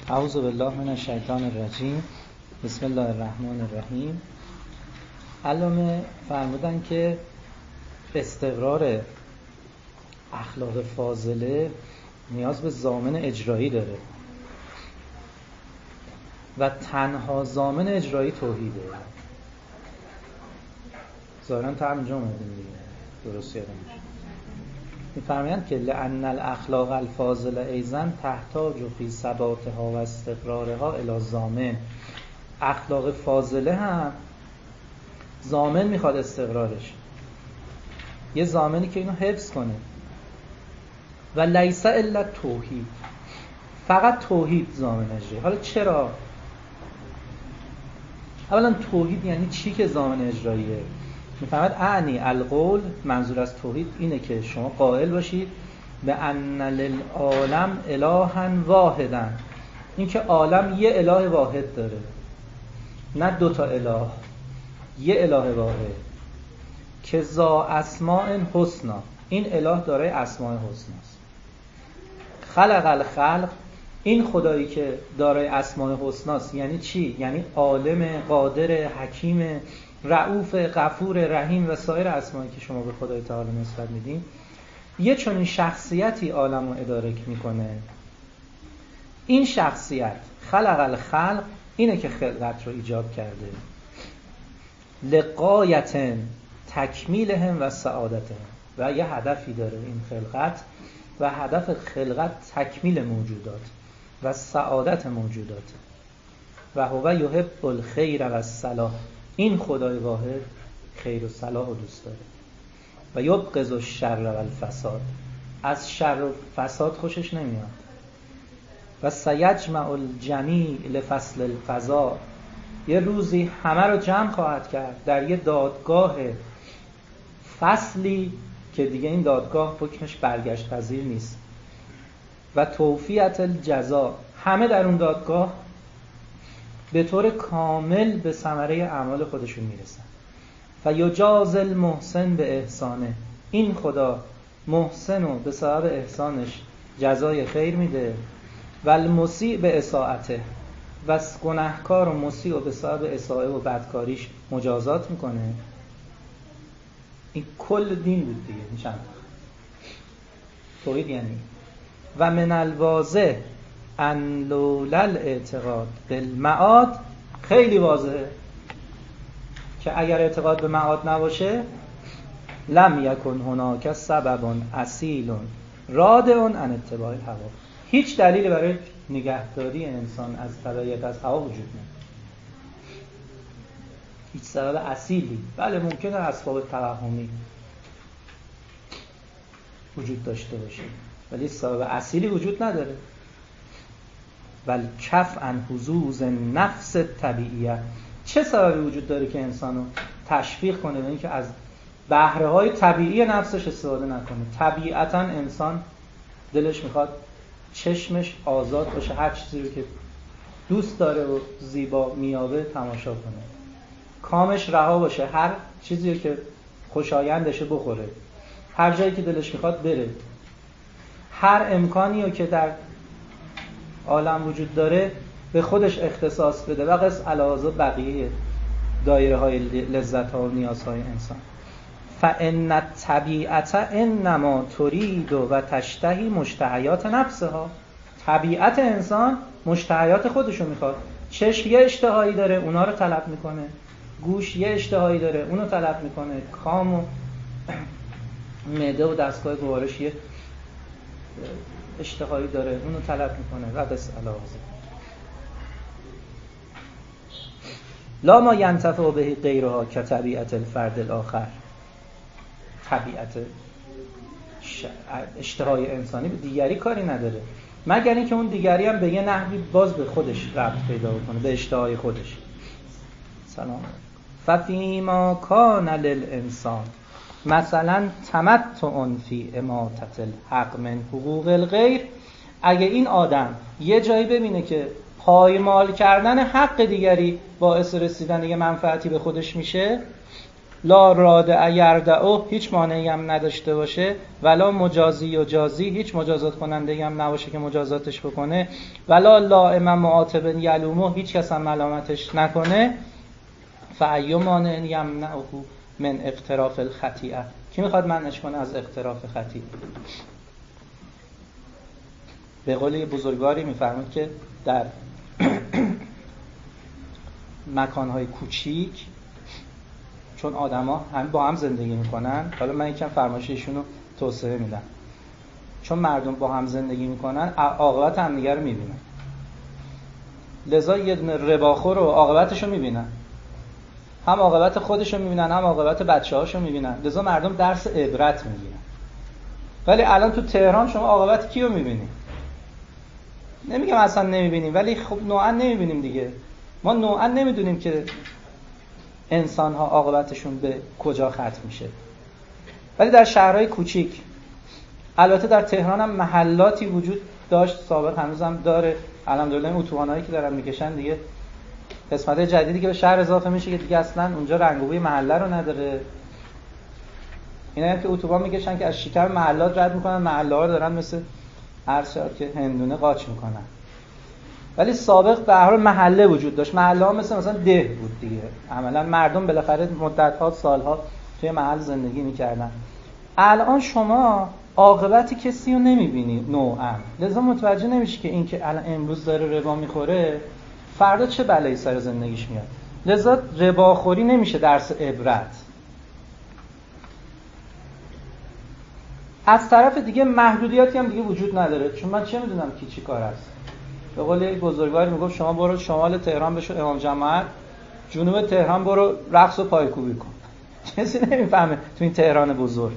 اعوذ بالله من الشیطان الرجیم. بسم الله الرحمن الرحیم. علامه فرمودن که استقرار اخلاق فاضله نیاز به ضامن اجرایی داره و تنها ضامن اجرایی توحیده. ظاهراً تا همینجا اومدیم دیگه، درست یادم میشه. می‌فرمایند که لأن الاخلاق الفاضله ایضاً تحتاج فی ثباتها و استقرارها الی ضامن. اخلاق فاضله هم ضامن میخواد استقرارش، یه ضامنی که اینو حفظ کنه. و لیس الا توحید، فقط توحید ضامن اجرایی. حالا چرا؟ اولا توحید یعنی چی که ضامن اجراییه؟ میفهمد اعنی القول، منظور از توحید اینه که شما قائل باشید به ان للعالم الها واحدا، این که عالم یه اله واحد داره، نه دوتا اله، یه اله واحد که ذا اسماء حسنا، این اله دارای اسماء حسناست. خلق الخلق، این خدایی که دارای اسماء حسناست یعنی چی؟ یعنی عالم، قادر، حکیم، رؤوف، غفور، رحیم و سایر اسمایی که شما به خدای تعالی نسبت میدین. یه چنین شخصیتی عالم رو اداره میکنه. این شخصیت خلق الخلق، اینه که خلقت رو ایجاد کرده، لغایت تکمیلهم و سعادتهم، و یه هدفی داره این خلقت، و هدف خلقت تکمیل موجودات و سعادت موجودات. و هو یحب الخیر و الصلاح، این خدای واحد خیر و صلاح رو دوست داره. و یبغض الشر و الفساد، از شر و فساد خوشش نمیاد. و سیجمع الجمیع لفصل القضاء، یه روزی همه رو جمع خواهد کرد در یه دادگاه فصلی که دیگه این دادگاه حکمش برگشت پذیر نیست. و توفیت الجزا، همه در اون دادگاه به طور کامل به ثمره اعمال خودشون میرسن. فیجاز المحسن به احسانه، این خدا محسن رو به سبب احسانش جزای خیر میده. و المسیء به اساءته، و گناهکار و مسیء رو به سبب اساءه و بدکاریش مجازات میکنه. این کل دین بود دیگه، این چند توحید یعنی. و من الواضح ان لولا الاعتقاد بالمعاد، خیلی واضحه که اگر اعتقاد به معاد نباشه، لم یکن هناک سبب اصیل رادع عن اتباع الهوا، هیچ دلیلی برای نگهداری انسان از تبعیت از هوا وجود نداره. هیچ سبب اصیلی، بله ممکنه اسباب توهمی وجود داشته باشه ولی سبب اصیلی وجود نداره. بل کف عن حظوظ نفس طبیعیه، چه سببی وجود داره که انسانو تشویق کنه به اینکه از بهره‌های طبیعی نفسش استفاده نکنه؟ طبیعتاً انسان دلش میخواد چشمش آزاد باشه، هر چیزی رو که دوست داره و زیبا میابه تماشا کنه، کامش رها باشه، هر چیزی رو که خوشایندشه بخوره، هر جایی که دلش میخواد بره، هر امکانی رو که در عالم وجود داره به خودش اختصاص بده و قص علاوه بقیه دایره های لذت ها و نیازهای انسان. فان الطبیعت انما ترید و تشتهی مشتهیات نفسها، طبیعت انسان مشتهیات خودشو میخواد. چشم یه اشتهایی داره، اونا رو طلب میکنه. گوش یه اشتهایی داره، اونو طلب میکنه. کام و معده و دستگاه گوارش یه اشتهایی داره، اونو طلب میکنه و بس علاوه. لا ما ینتفع به غیرها که طبیعت الفرد الاخر، طبیعت اشتهای انسانی به دیگری کاری نداره مگر اینکه اون دیگری هم به یه نحوی باز به خودش ربط پیدا کنه، به اشتهای خودش. سلام. ففیما کان للانسان مثلا تمتع فی اماطة الحق من حقوق الغیر، اگه این آدم یه جایی ببینه که پایمال کردن حق دیگری باعث رسیدن یه منفعتی به خودش میشه، لا رادع یردعو، هیچ مانعی هم نداشته باشه، ولا مجازی و جازی، هیچ مجازات کننده‌ای هم نباشه که مجازاتش بکنه، ولا لائم معاتب یلومو، هیچ کس هم ملامتش نکنه. فأی مانع یمنعه من اقتراف الخطیئه، کی میخواد منعش کنه از اقتراف خطیئه؟ به قول یه بزرگواری میفرماد که در مکانهای کوچیک چون آدما هم با هم زندگی میکنن، حالا من یکم فرمایش ایشونو توسعه میدم، چون مردم با هم زندگی میکنن عاقبت همدیگه رو میبینن، لذا یه دونه رباخور رو عاقبتشو میبینن، هم عاقبت خودشو میبینن هم عاقبت بچه‌هاشو میبینن، لذا مردم درس عبرت میگیرن. ولی الان تو تهران شما عاقبت کیو میبینی؟ نمیگم اصلا نمیبینیم، ولی خب نوعا نمیبینیم دیگه. ما نوعا نمیدونیم که انسان‌ها عاقبتشون به کجا ختم میشه. ولی در شهرهای کوچیک، البته در تهران هم محلاتی وجود داشت سابق، هنوزم داره، الحمدلله این اتوبانایی که دارن میکشن دیگه قسمت جدیدی که به شهر اضافه میشه که دیگه اصلا اونجا رنگ و بوی محله رو نداره. اینا هم که اتوبان میکشن که از شکم محلات رد میکنن، محله ها رو دارن مثل عرض شد که هندونه قاچ میکنن. ولی سابق به هر حال محله وجود داشت، محله ها مثلا ده بود دیگه، عملا مردم بالاخره مدت‌ها سال‌ها توی محل زندگی میکردن. الان شما عاقبت کسی رو نمیبینی نوعا، لذا متوجه نمیشی که این که الان امروز داره ربا میخوره فردا چه بلایی سر زندگیش میاد. لذا رباخوری نمیشه درس عبرت. از طرف دیگه محدودیتی هم دیگه وجود نداره، چون من چه میدونم کی چی کار است. به قول یک بزرگواری میگفت شما برو شمال تهران بشو امام جماعت، جنوب تهران برو رقص و پایکوبی کن. کسی نمیفهمه تو این تهران بزرگ.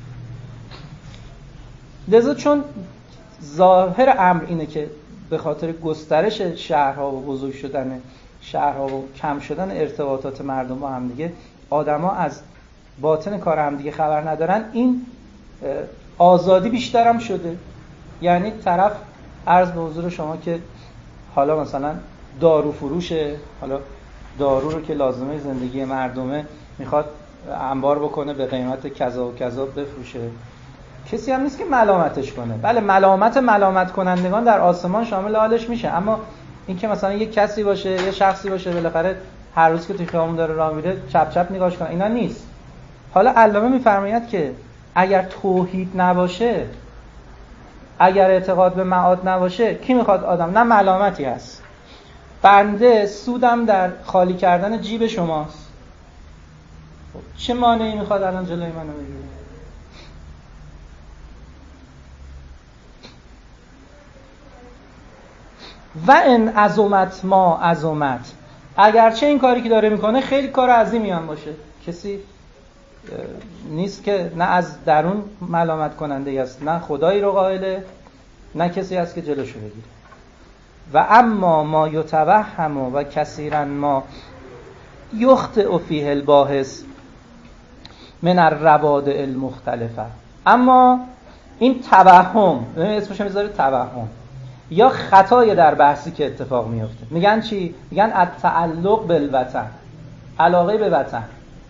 لذا چون ظاهر امر اینه که به خاطر گسترش شهرها و بزرگ شدن شهرها و کم شدن ارتباطات مردم با هم دیگه، آدما از باطن کار هم دیگه خبر ندارن، این آزادی بیشتر هم شده. یعنی طرف عرض به حضور شما که حالا مثلا دارو فروشه، حالا دارو رو که لازمه زندگی مردمه میخواد انبار بکنه به قیمت کذا و کذا بفروشه، کسی هم نیست که ملامتش کنه. بله ملامت کنندگان در آسمان شامل حالش میشه، اما این که مثلا یک کسی باشه، یه شخصی باشه بالاخره هر روز که توی خیابون داره راه میره چپ چپ نگاهش کنه، اینا نیست. حالا علامه میفرماید که اگر توحید نباشه، اگر اعتقاد به معاد نباشه، کی میخواد آدم؟ نه ملامتی هست. بنده سودم در خالی کردن جیب شماست، چه مانعی میخواد الان جلوی منو بگیره؟ و ان عظمت ما عظمت، اگرچه این کاری که داره میکنه خیلی کار عظیمی هم باشه، کسی نیست که نه از درون ملامت کننده است، نه خدایی رو قائله، نه کسی هست که جلوشو بگیره. و اما ما یتوهم و کثیرا ما یخطئ فیه الباحث من الروادع المختلفه. اما این توهم، اسمش میذاره توهم یا خطای در بحثی که اتفاق میفته، میگن چی؟ میگن التعلق بالوطن، علاقه به وطن.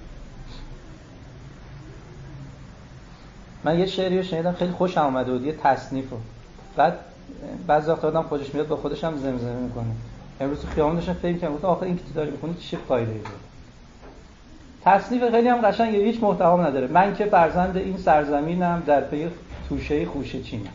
من یه شعری رو شنیدم خیلی خوشم اومده بود، یه تصنیفو، بعد بعضی وقتا آدم خودش میاد با خودش هم زمزمه میکنه. امروز تو خیابون داشتم فکر می‌کردم گفتم آخه این که تو داری می‌خونی چه فایده‌ای داره؟ تصنیف خیلی هم قشنگه، هیچ محتوا نداره. من که فرزند این سرزمینم در پی توشه خوشه چینم.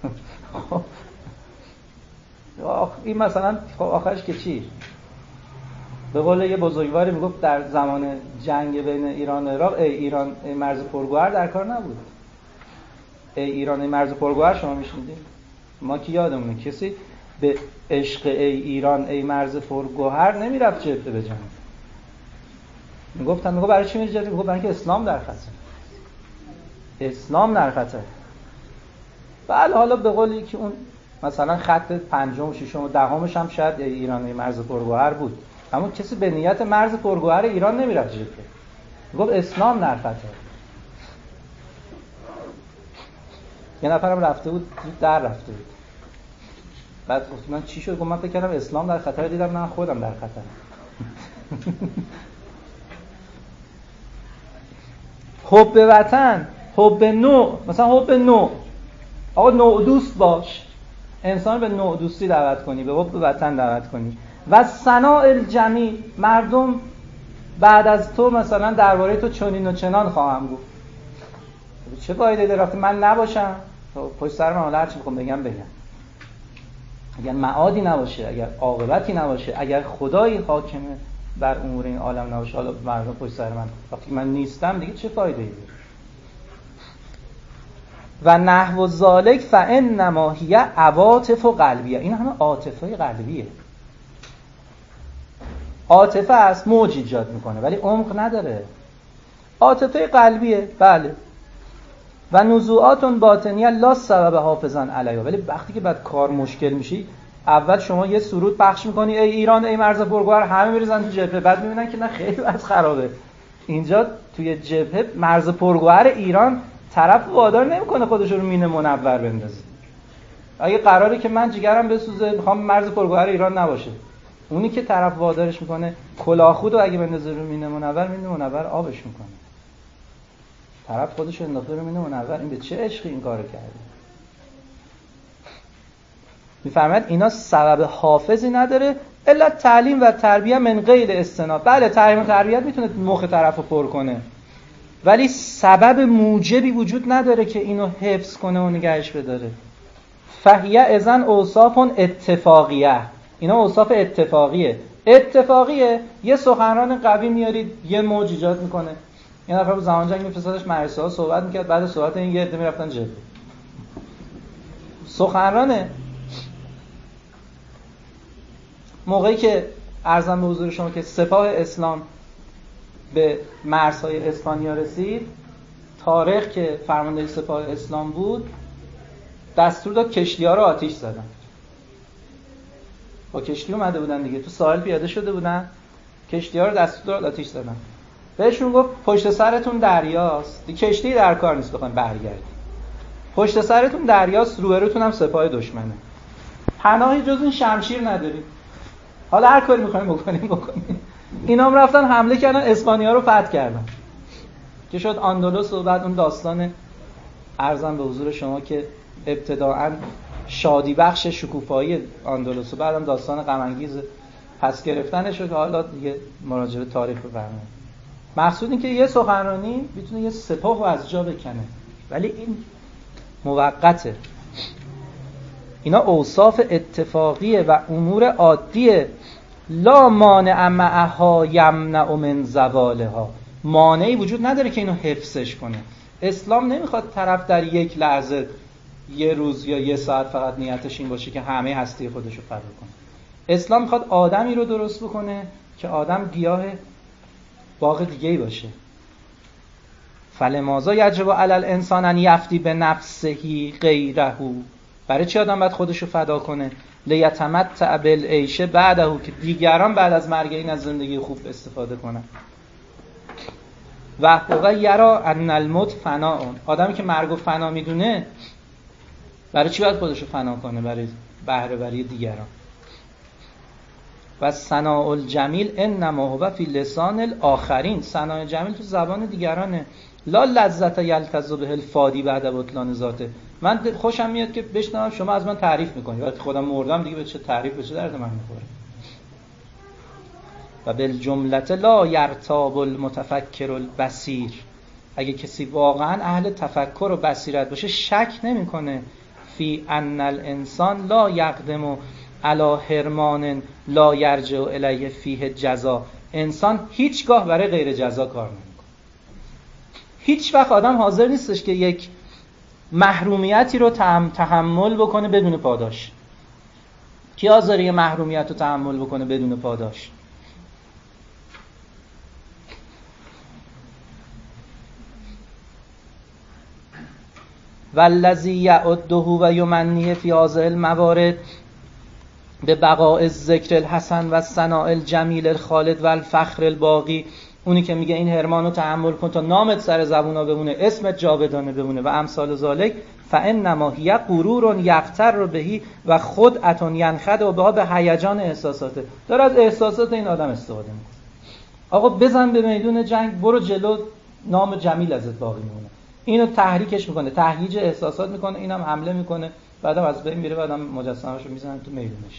این مثلا آخرش که چی؟ به قول یه بزرگواری میگفت در زمان جنگ بین ایران و عراق، ای ایران ای مرز پرگوهر در کار نبود. ای ایران ای مرز پرگوهر شما میشنیدید؟ ما که یادمونه کسی به عشق ای ایران ای مرز پرگوهر نمیرفت جبهه بجنگه. میگفت برای چی میری جبهه؟ میگفت برای اینکه اسلام در خطر. اسلام در خطر. بله حالا به قولی که اون مثلا خط پنجم و ششم و دهمش هم شاید ایران مرز پرگوهر بود، اما کسی به نیت مرز پرگوهر ایران نمیرفت جبهه. میگفت اسلام در خطر. یه نفرم رفته بود در رفته بود، بعد گفت من چی شد؟ گفت من فکر کردم اسلام در خطر، دیدم نه خودم در خطرم. حب وطن، حب نوع، مثلا حب نوع، آقا نوع دوست باش، انسان به نوع دوستی دعوت کنی، به حب وطن دعوت کنی. و ثناء الجمیل، مردم بعد از تو مثلا درباره تو چنین و چنان خواهم گفت. چه فایده داره وقتی من نباشم؟ پشت سر من هر چی بخوام بگم. اگر معادی نباشه، اگر عاقبتی نباشه، اگر خدایی حاکمه بر امور این عالم نباشه، حالا مردم پشت سر من، وقتی من نیستم دیگه چه فایده ای داره؟ و نحو ذالک فانما هی عواطف قلبیه. این همه عاطفه قلبیه. عاطفه است، موج ایجاد میکنه ولی عمق نداره. عاطفه قلبیه، بله. و نزوعات باطنیه لا سبب حافظان علیها. ولی وقتی که بعد کار مشکل میشی، اول شما یه سرود پخش میکنی ای ایران ای مرز پرگوهر، همه میریزن تو جبهه، بعد میبینن که نه خیلی وضع خرابه. اینجا توی جبهه مرز پرگوهر ایران طرف وادار نمیکنه خودش رو مینه منور بندازه. اگه قراره که من جگرم بسوزه میخوام مرز پرگوهر ایران نباشه، اونی که طرف وادارش میکنه کلاهخودو اگه بندازه رو مینه منور آبش میکنه. طرف خودش انداخته رو مینه منور، این به چه عشقی این کارو کرده؟ میفهمید اینا سبب حافظی نداره الا تعلیم و تربیه من غیر استناد. بله تعلیم و تربیت میتونه مخ طرفو پر کنه ولی سبب موجبی وجود نداره که اینو حفظ کنه و نگهش بداره. فهیه اذن اوصاف اتفاقیه. اینا اوصاف اتفاقیه. یه سخنران قوی میارید یه موج ایجاد میکنه. یه نفر زمان جنگ فسادش مدرسه ها صحبت میکرد، بعد صحبت این یه عده میرفتن جبهه. سخنرانه. موقعی که عرضم به حضور شما که سپاه اسلام به مرزهای اسپانیا رسید، طارق که فرمانده سپاه اسلام بود دستور داد کشتی‌ها رو آتش زدن. با کشتی اومده بودن دیگه، تو ساحل پیاده شده بودن، کشتی‌ها رو دستور داد آتش زدن. بهشون گفت پشت سرتون دریاست، کشتی در کار نیست بخواید برگردید. پشت سرتون دریاست، روبروتون هم سپاه دشمنه. پناهی جز این شمشیر ندارید. حالا هر کاری می‌خواید بکنید. اینا هم رفتن حمله کردن، اسپانیا رو فتح کردن. که شد اندلس و بعد اون داستان عرضم به حضور شما که ابتداءً شادی بخش شکوفایی اندلس و بعدم داستان غم انگیز پس گرفتنش رو که حالا دیگه مراجعه به تاریخ بفرمایید. مقصود این که یه سخنرانی میتونه یه سپاه رو از جا بکنه ولی این موقته. اینا اوصاف اتفاقیه و امور عادیه. لا مانع معها یمنع من زوالها. مانعی وجود نداره که اینو حفظش کنه. اسلام نمیخواد طرف در یک لحظه، یه روز یا یه ساعت فقط نیتش این باشه که همه هستی خودشو فدا کنه. اسلام میخواد آدمی رو درست بکنه که آدم گیاه باغ دیگه‌ای باشه. فلماذا یجب علی الانسان ان یفدی بنفسه غیره. برای چی آدم باید خودشو فدا کنه؟ لیتمتع بالعیش بعده، که دیگران بعد از مرگ این از زندگی خوب استفاده کنن. و هو یرا ان الموت فناء. آدمی که مرگ و فنا میدونه برای چی باید خودشو فنا کنه؟ برای بهره وری دیگران. و ثناء الجمیل انما هو فی لسان الاخرین. ثناء جمیل تو زبان دیگرانه. لا لذت یلتذ به الفادی بعد بطلان ذاته. من خوشم میاد که بشنوم شما از من تعریف میکنید، وقتی خودم مردم دیگه به چه تعریف، به چه درد من میخوره. و بالجمله لا یرتاب المتفکر البصیر. اگه کسی واقعا اهل تفکر و بصیرت باشه شک نمیکنه فی ان الانسان لا یقدم علی حرمان لا یرجع الیه فیه جزا. انسان هیچگاه برای غیر جزا کار نمیکنه. هیچ وقت آدم حاضر نیستش که یک محرومیتی رو تحمل بکنه بدون پاداش. کی حاضره یه محرومیت رو تحمل بکنه بدون پاداش؟ والذی یعده و یمنیه فی هذه الموارد به بقاء الذکر الحسن و ثناء الجمیل الخالد و الفخر الباقی. اونی که میگه این حرمان رو تحمل کن تا نامت سر زبونا بمونه، اسمت جاودانه بمونه و امثال ذالک، فانما هی غرور یغتر بهی و خدعة ینخدع بها به هیجان احساساته. داره از احساسات این آدم استفاده میکنه. آقا بزن به میدون جنگ، برو جلو، نام جمیل ازت باقی میمونه. اینو تحریکش میکنه، تهییج احساسات میکنه، اینم حمله میکنه، بعدم از بین میره، بعدم مجسمه‌شو میزنن تو میدونش.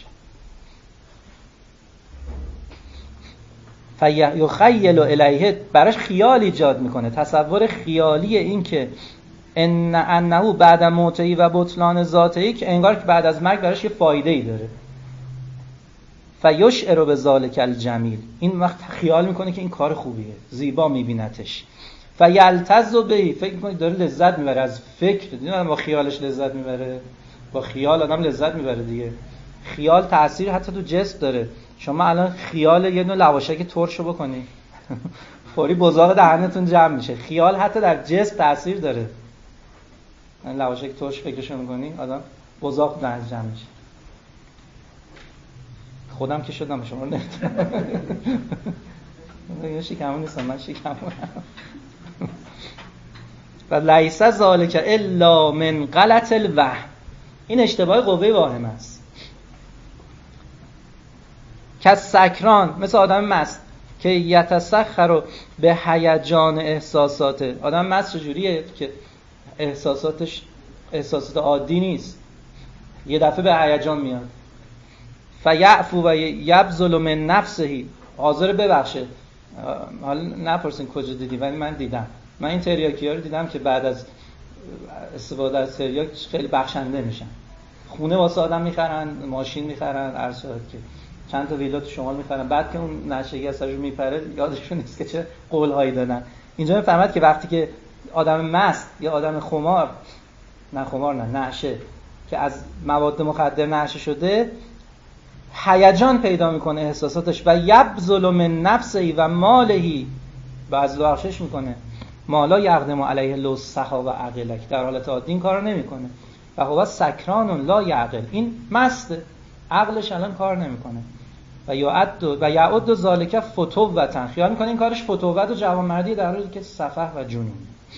فیخیل الیه، براش خیال ایجاد میکنه، تصور خیالی این که انه بعد موتهی و بطلان ذاتهی، که انگار که بعد از مرگ براش یه فایده‌ای داره. فیشعر بذالک الجمیل، این وقت خیال میکنه که این کار خوبیه، زیبا میبینتش. فیلتذ به، فکر میکنه داره لذت میبره از فکر. دیدن با خیالش لذت میبره، با خیال آدم لذت میبره دیگه. خیال تأثیر حتی تو جسم داره. شما الان خیال یه نوع لواشک ترشو بکنی فوری بزاق دهنتون جمع میشه. خیال حتی در جسم تأثیر داره. این لواشک ترش فکرشو میکنی آدم بزاق دهن جمع میشه. خودم که شدم، شما نمیتونم. من شکمون نیستم، من شکمونم. و لیس ذالک الا من غلط الوهم، این اشتباه قوه واهم است. که سکران، مثل آدم مست که یتسخر به هیجان احساسات. آدم مست چجوریه که احساساتش احساسات عادی نیست، یه دفعه به هیجان میاد. فیعفو و یبذل من نفسه، حاضر ببخشه. حالا نپرسین کجا دیدی، ولی من دیدم. من این تریاکی‌ها رو دیدم که بعد از استفاده از تریاک خیلی بخشنده میشن. خونه واسه آدم میخرن، ماشین میخرن، عرض شد که چند تا ویلا تو شمال میخرن، بعد که اون نشگی از سرش میپره یادشون نیست که چه قولهایی دادن. اینجا میفهمد که وقتی که آدم مست یا آدم خمار، نشه که از مواد مخدر نشه شده، هیجان پیدا میکنه احساساتش. و یبذل من نفسه و ماله، بعضی بخشش میکنه مالا یقدم علیه لوسخا و عقلک، در حالت عادی این کارو نمیکنه. و هو سکران لا یعقل، این مسته، عقلش الان کار نمیکنه. و یعد ذالک فتوة، خیال میکنه این کارش فتوت و جوانمردی، در حالی که سفه و جنون.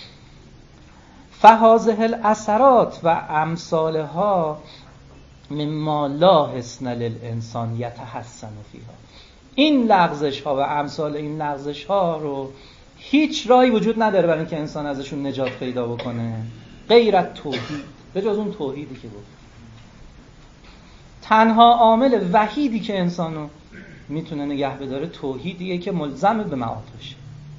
فهذه الاثرات و امثالها مما لا حسن للانسان یتحسن فیها، این لغزش ها و امثال این لغزش ها رو هیچ راهی وجود نداره برای اینکه انسان ازشون نجات پیدا بکنه غیر از توحید، به جز اون توحیدی که بود. تنها عامل وحیدی که انسانو میتونه نگه بداره توحیدیه که ملزم به معاد باشه.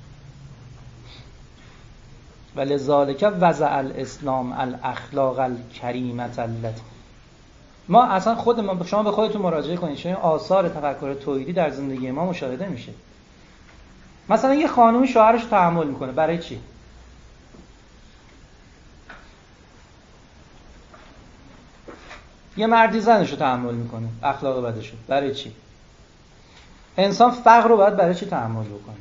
ولذالک وضع الاسلام الاخلاق الکریمه التي، ما اصلا خودمون، شما به خودتون مراجعه کنید، شما آثار تفکر توحیدی در زندگی ما مشاهده میشه. مثلا یه خانومی شوهرش تحمل میکنه، برای چی؟ یه مردی زنشو تحمل میکنه، اخلاق بدشو، برای چی؟ انسان فقر رو باید برای چی تحمل بکنه؟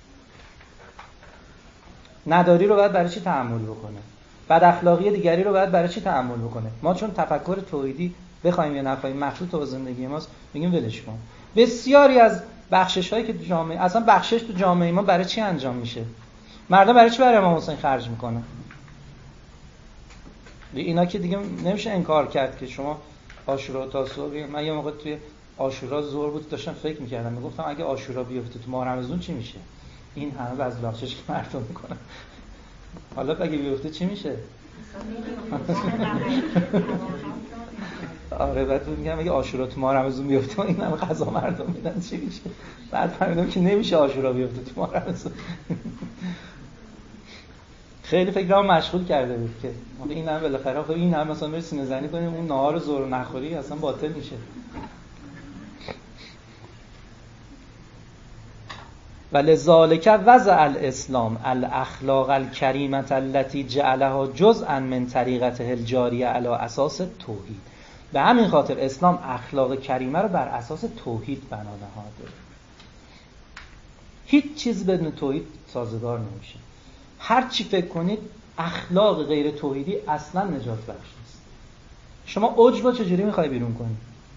نداری رو باید برای چی تحمل بکنه؟ بد اخلاقی دیگری رو باید برای چی تحمل بکنه؟ ما چون تفکر توحیدی بخوایم یا نخوایم مخلوط با زندگی ماست، میگیم ولش کن. بسیاری از بخشش‌هایی که تو جامعه، اصلا بخشش تو جامعه ما برای چی انجام میشه؟ مردم برای چی برای امام حسین خرج میکنن؟ اینا که دیگه نمیشه انکار کرد که شما عاشورا و تاسوعا، من یه موقع توی عاشورا ظهر بود داشتم فکر میکردم، میگفتم اگه عاشورا بیفته تو ماه رمضان چی میشه؟ این همه از بخشش که مردم میکنن، حالا اگه بیفته چی میشه؟ آره بعد میگم اگه عاشورا تو ماه رمضان بیفته این همه غذا مردم میدن چی میشه؟ بعد فهمیدم که نمیشه عاشورا بیفته تو ماه رمضان. خیلی فکرام مشغول کرده بود که این هم بالاخره خب این هم مثلا بری سینه زنی کنیم اون نهار زور نخوری اصلا باطل میشه. ولذالک وضع الاسلام الاخلاق الکریمه التي جعلها جزءا من طریقته الجاریه علی اساس توحید. به همین خاطر اسلام اخلاق کریمه رو بر اساس توحید بنا نهاده. هیچ چیز بدون توحید سازگار نمیشه. هر چی فکر کنید اخلاق غیر توحیدی اصلا نجات بخش نیست. شما عجب چجوری میخوای بیرون کنی؟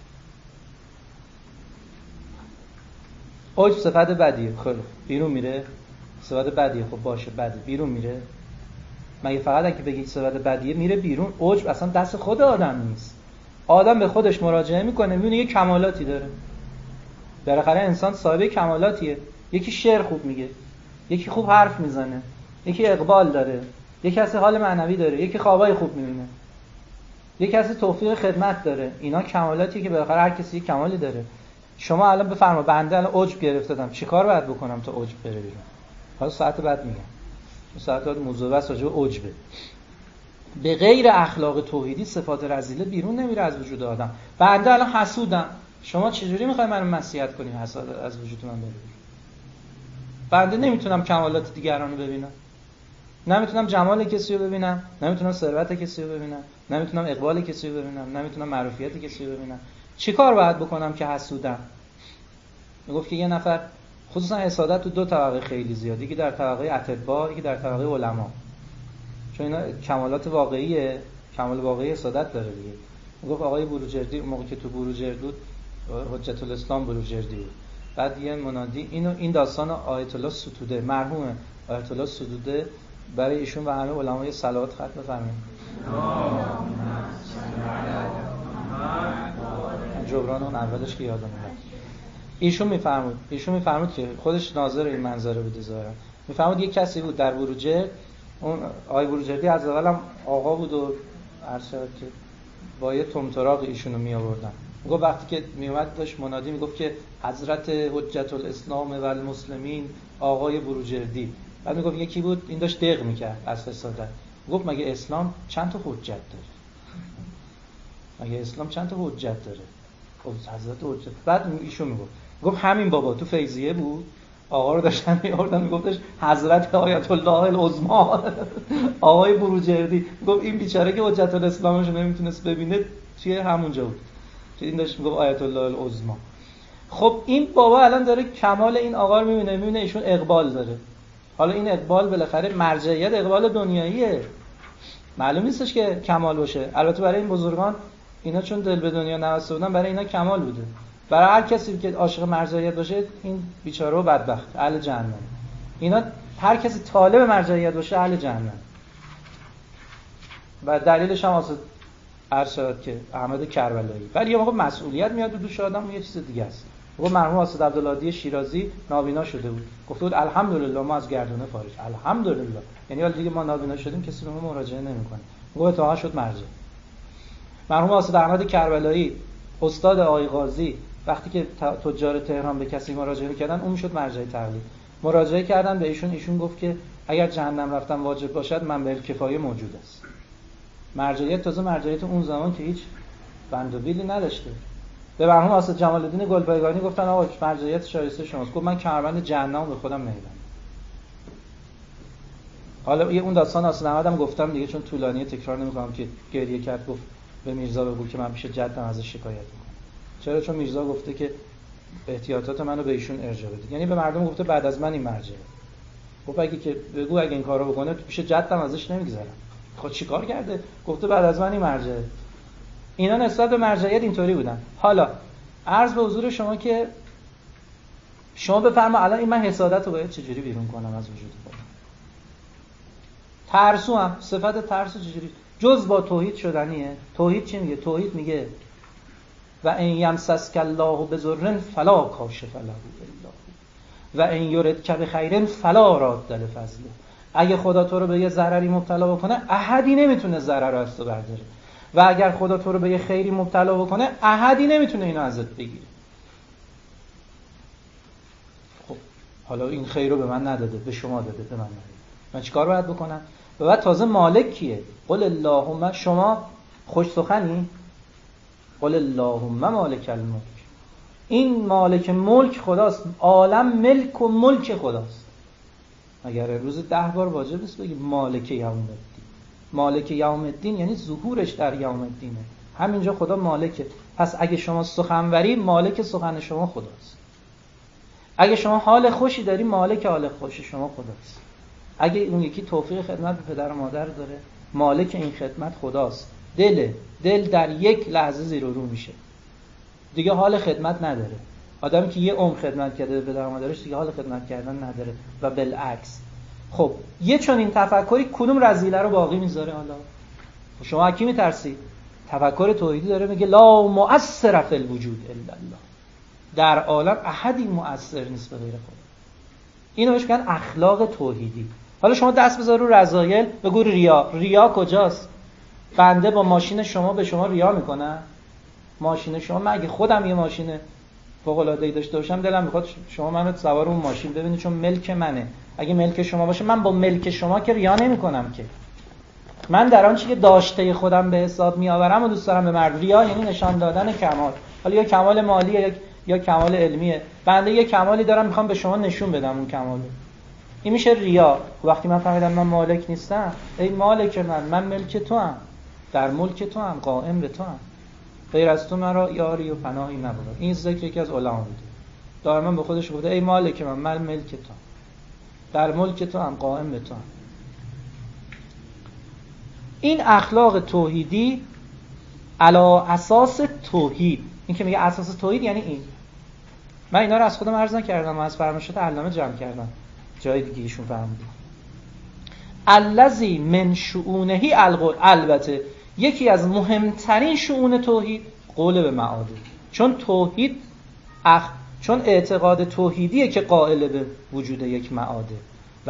عجب صفت بدیه، خیلی بیرون میره. صفت بدیه، خب باشه بده، بیرون میره. مگه فقط اگه بگید صفت بدیه میره بیرون؟ عجب اصلا دست خود آدم نیست. آدم به خودش مراجعه میکنه، میبینه یه کمالاتی داره. بالاخره انسان صاحب کمالاتیه. یکی شعر خوب میگه، یکی خوب حرف میزنه، یکی اقبال داره، یکی کسی حال معنوی داره، یکی خوابای خوب میبینه، یکی کسی توفیق خدمت داره. اینا کمالاتیه که بالاخره هر کسی کمالی داره. شما الان بفرما بنده الان عجب گرفتم، چیکار باید بکنم تا عجب بره بیرون؟ حالا ساعت بعد میگم. ساعت بعد موضوع بس راجع به عجبه. به غیر اخلاق توحیدی صفات رذیله بیرون نمیره از وجود آدم. بنده الان حسودم، شما چجوری میخوای منو مسیحت کنی حسد از وجود من بره؟ بنده نمیتونم کمالات دیگران رو ببینم، نمیتونم جمال کسی رو ببینم، نمیتونم ثروت کسی رو ببینم، نمیتونم اقبال کسی رو ببینم، نمیتونم معروفیت کسی رو ببینم. چیکار باید بکنم که حسودم؟ میگفت که یه نفر، خصوصا حسادت تو دو طبقه خیلی زیاده، یکی در طبقه اطباء، یکی در طبقه علما، چون اینا کمالات واقعیه، کمال واقعی حسادت داره دیگه. میگفت آقای بروجردی موقعی که تو بروجرد بود، حجت الاسلام بروجردی بود، بعد یه منادی این داستان آیت الله ستوده، مرحوم آیت الله ستوده، برای ایشون و همه علمای صلوات ختم بفرمایید. جبران اون اولش که یادم اومد. ایشون میفرمود که خودش ناظر این منظره بود ظاهرا. میفرمود یک کسی بود در بروجرد، اون آقای بروجردی از اولم آقا بود و عرض شد که با یه طمطراق ایشونو می آوردن. میگفت وقتی که می اومد داشت منادی میگفت که حضرت حجت الاسلام و المسلمین آقای بروجردی. بعد میگفت یکی بود این داشت دق میکرد از حسادت. میگفت مگه اسلام چند تا حجت داره؟ مگه اسلام چند تا حجت داره؟ خب حضرت حجت. بعد ایشون میگفت همین بابا تو فیضیه بود، آقا رو داشتن میآوردن میگفتش حضرت آیت الله العظما آقای بروجردی. میگفت این بیچاره که حجت الاسلامش نمیتونست ببینه چیه همونجا بود که این داشت میگفت آیت الله العظما. خب این بابا الان داره کمال این آقا رو میبینه ایشون اقبال داره. حالا این اقبال بالاخره مرجعیت اقبال دنیاییه، معلوم نیستش که کمال باشه. البته برای این بزرگان اینا چون دل به دنیا نبسته بودن برای اینا کمال بوده. برای هر کسی که عاشق مرجعیت باشه این بیچاره و بدبخت اهل جهنم. اینا هر کسی طالب مرجعیت باشه اهل جهنم. و دلیلش هم واسه عرض شد که احمد کربلایی. ولی یه موقع مسئولیت میاد به دوش آدم، یه چیز دیگه است. و مرحوم اسد عبدالهادی شیرازی نابینا شده بود، گفته بود الحمدلله ما از گردونه فارغ، الحمدلله. یعنی حالا دیگه ما نابینا شدیم کسی به ما مراجعه نمیکنه. گفت تا شد مرجع. مرحوم اسد احمد کربلایی استاد آقای قاضی وقتی که تجار تهران به کسی مراجعه می‌کردن اون میشد مرجع تقلید. مراجعه کردن به ایشون گفت که اگر جهنم رفتن واجب باشد من به کفایه موجود است. مرجعیت تازه مرجعیت اون زمان که هیچ بند و بیلی نداشته. به مرحوم اسد جمال الدین گلپایگانی گفتن آقا مرجعیت شایسته شماست. گفت من کمربند جهنم به خودم نمی‌بندم. حالا یه اون داستان اسد احمدم گفتم دیگه چون طولانیه تکرار نمی‌کنم که گریه کرد گفت به میرزا بگو که من پیش جدم ازش شکایت می‌کنم. چرا؟ چون میرزا گفته که احتیاطات منو به ایشون ارجاع بدید. یعنی به مردم گفته بعد از من این مرجعه. گفت اگه که بگو اگه این کارو بکنه پیش جدم ازش نمیگذرم. خب چیکار کرده؟ گفته بعد از من این مرجعه. اینا نسبت به مرجعیت اینطوری بودن. حالا عرض به حضور شما که شما بفرما الان این من حسادت رو باید چجوری بیرون کنم از وجود خودم؟ ترسو هم صفت ترسو چجوری جز با توحید شدنیه؟ توحید چی میگه؟ توحید میگه و ان یمسسک الله بضر فلا کاشف له الا هو و ان یردک بخیر فلا راد لفضله. اگه خدا تو رو به یه ضرری مبتلا بکنه احدی نمیتونه ضرر رو از تو برداره و اگر خدا تو رو به یه خیری مبتلا بکنه احدی نمیتونه اینو ازت بگیره. خب حالا این خیر رو به من نداده، به شما داده، به من نداده، من چیکار باید بکنم؟ و بعد تازه مالک کیه؟ قل اللهم. شما خوش سخنی؟ قل اللهم مالک الملک. این مالک ملک خداست، عالم ملک و ملک خداست. اگر روز 10 بار واجب است بگی مالک یوم الدین. مالک یوم الدین یعنی ظهورش در یوم الدینه. همینجا خدا مالکه. پس اگه شما سخنوری مالک سخن شما خداست. اگه شما حال خوشی داری مالک حال خوش شما خداست. اگه اون یکی توفیق خدمت به پدر و مادر داره مالک این خدمت خداست. دل در یک لحظه زیر و رو میشه دیگه، حال خدمت نداره. آدمی که یه عمر خدمت کرده به پدر و مادرش دیگه حال خدمت کردن نداره و بالعکس. خب یه چون این تفکری کدوم رذیله رو باقی میذاره؟ حالا شما کی میترسی؟ تفکر توحیدی داره میگه لا مؤثر فی الوجود الا الله. در عالم احدی مؤثر نیست به غیر خدا. اینو بهش میگن اخلاق توحیدی. حالا شما دست بذار رو رذایل، بگو ریا کجاست؟ بنده با ماشین شما به شما ریا میکنم؟ ماشین شما، مگه خودم یه ماشین فوق العاده ای داشته باشم دلم میخواد شما منو سوار اون ماشین ببینید چون ملک منه. اگه ملک شما باشه من با ملک شما که ریا نمیکنم که. من در آنچه که داشته خودم به حساب میآورم و دوست دارم به مردم. ریا یعنی نشان دادن کمال، حالا یا کمال مالیه یا کمال علمیه. بنده یه کمالی دارم میخوام به شما نشون بدم اون کمالو، این میشه ریا. وقتی من فهمیدم من مالک نیستم، ای مالک من ملک تو ام، در ملک تو ام، قائم به تو ام، غیر از تو مرا یاری و پناهی نبود. این ذکر یکی از علما بوده، دائما به خودش گفته ای مالک من ملک تو، در ملک تو ام، قائم به تو ام. این اخلاق توحیدی علی اساس توحید، این که میگه اساس توحید یعنی این. من اینا رو از خودم عرض نکردم، از فرمایشات علامه جمع کردم، جای دیگه ایشون فرمودن. الذی من شؤونه القول، البته یکی از مهمترین شؤون توحید قول به معاده، چون توحید چون اعتقاد توحیدیه که قائل به وجود یک معاده و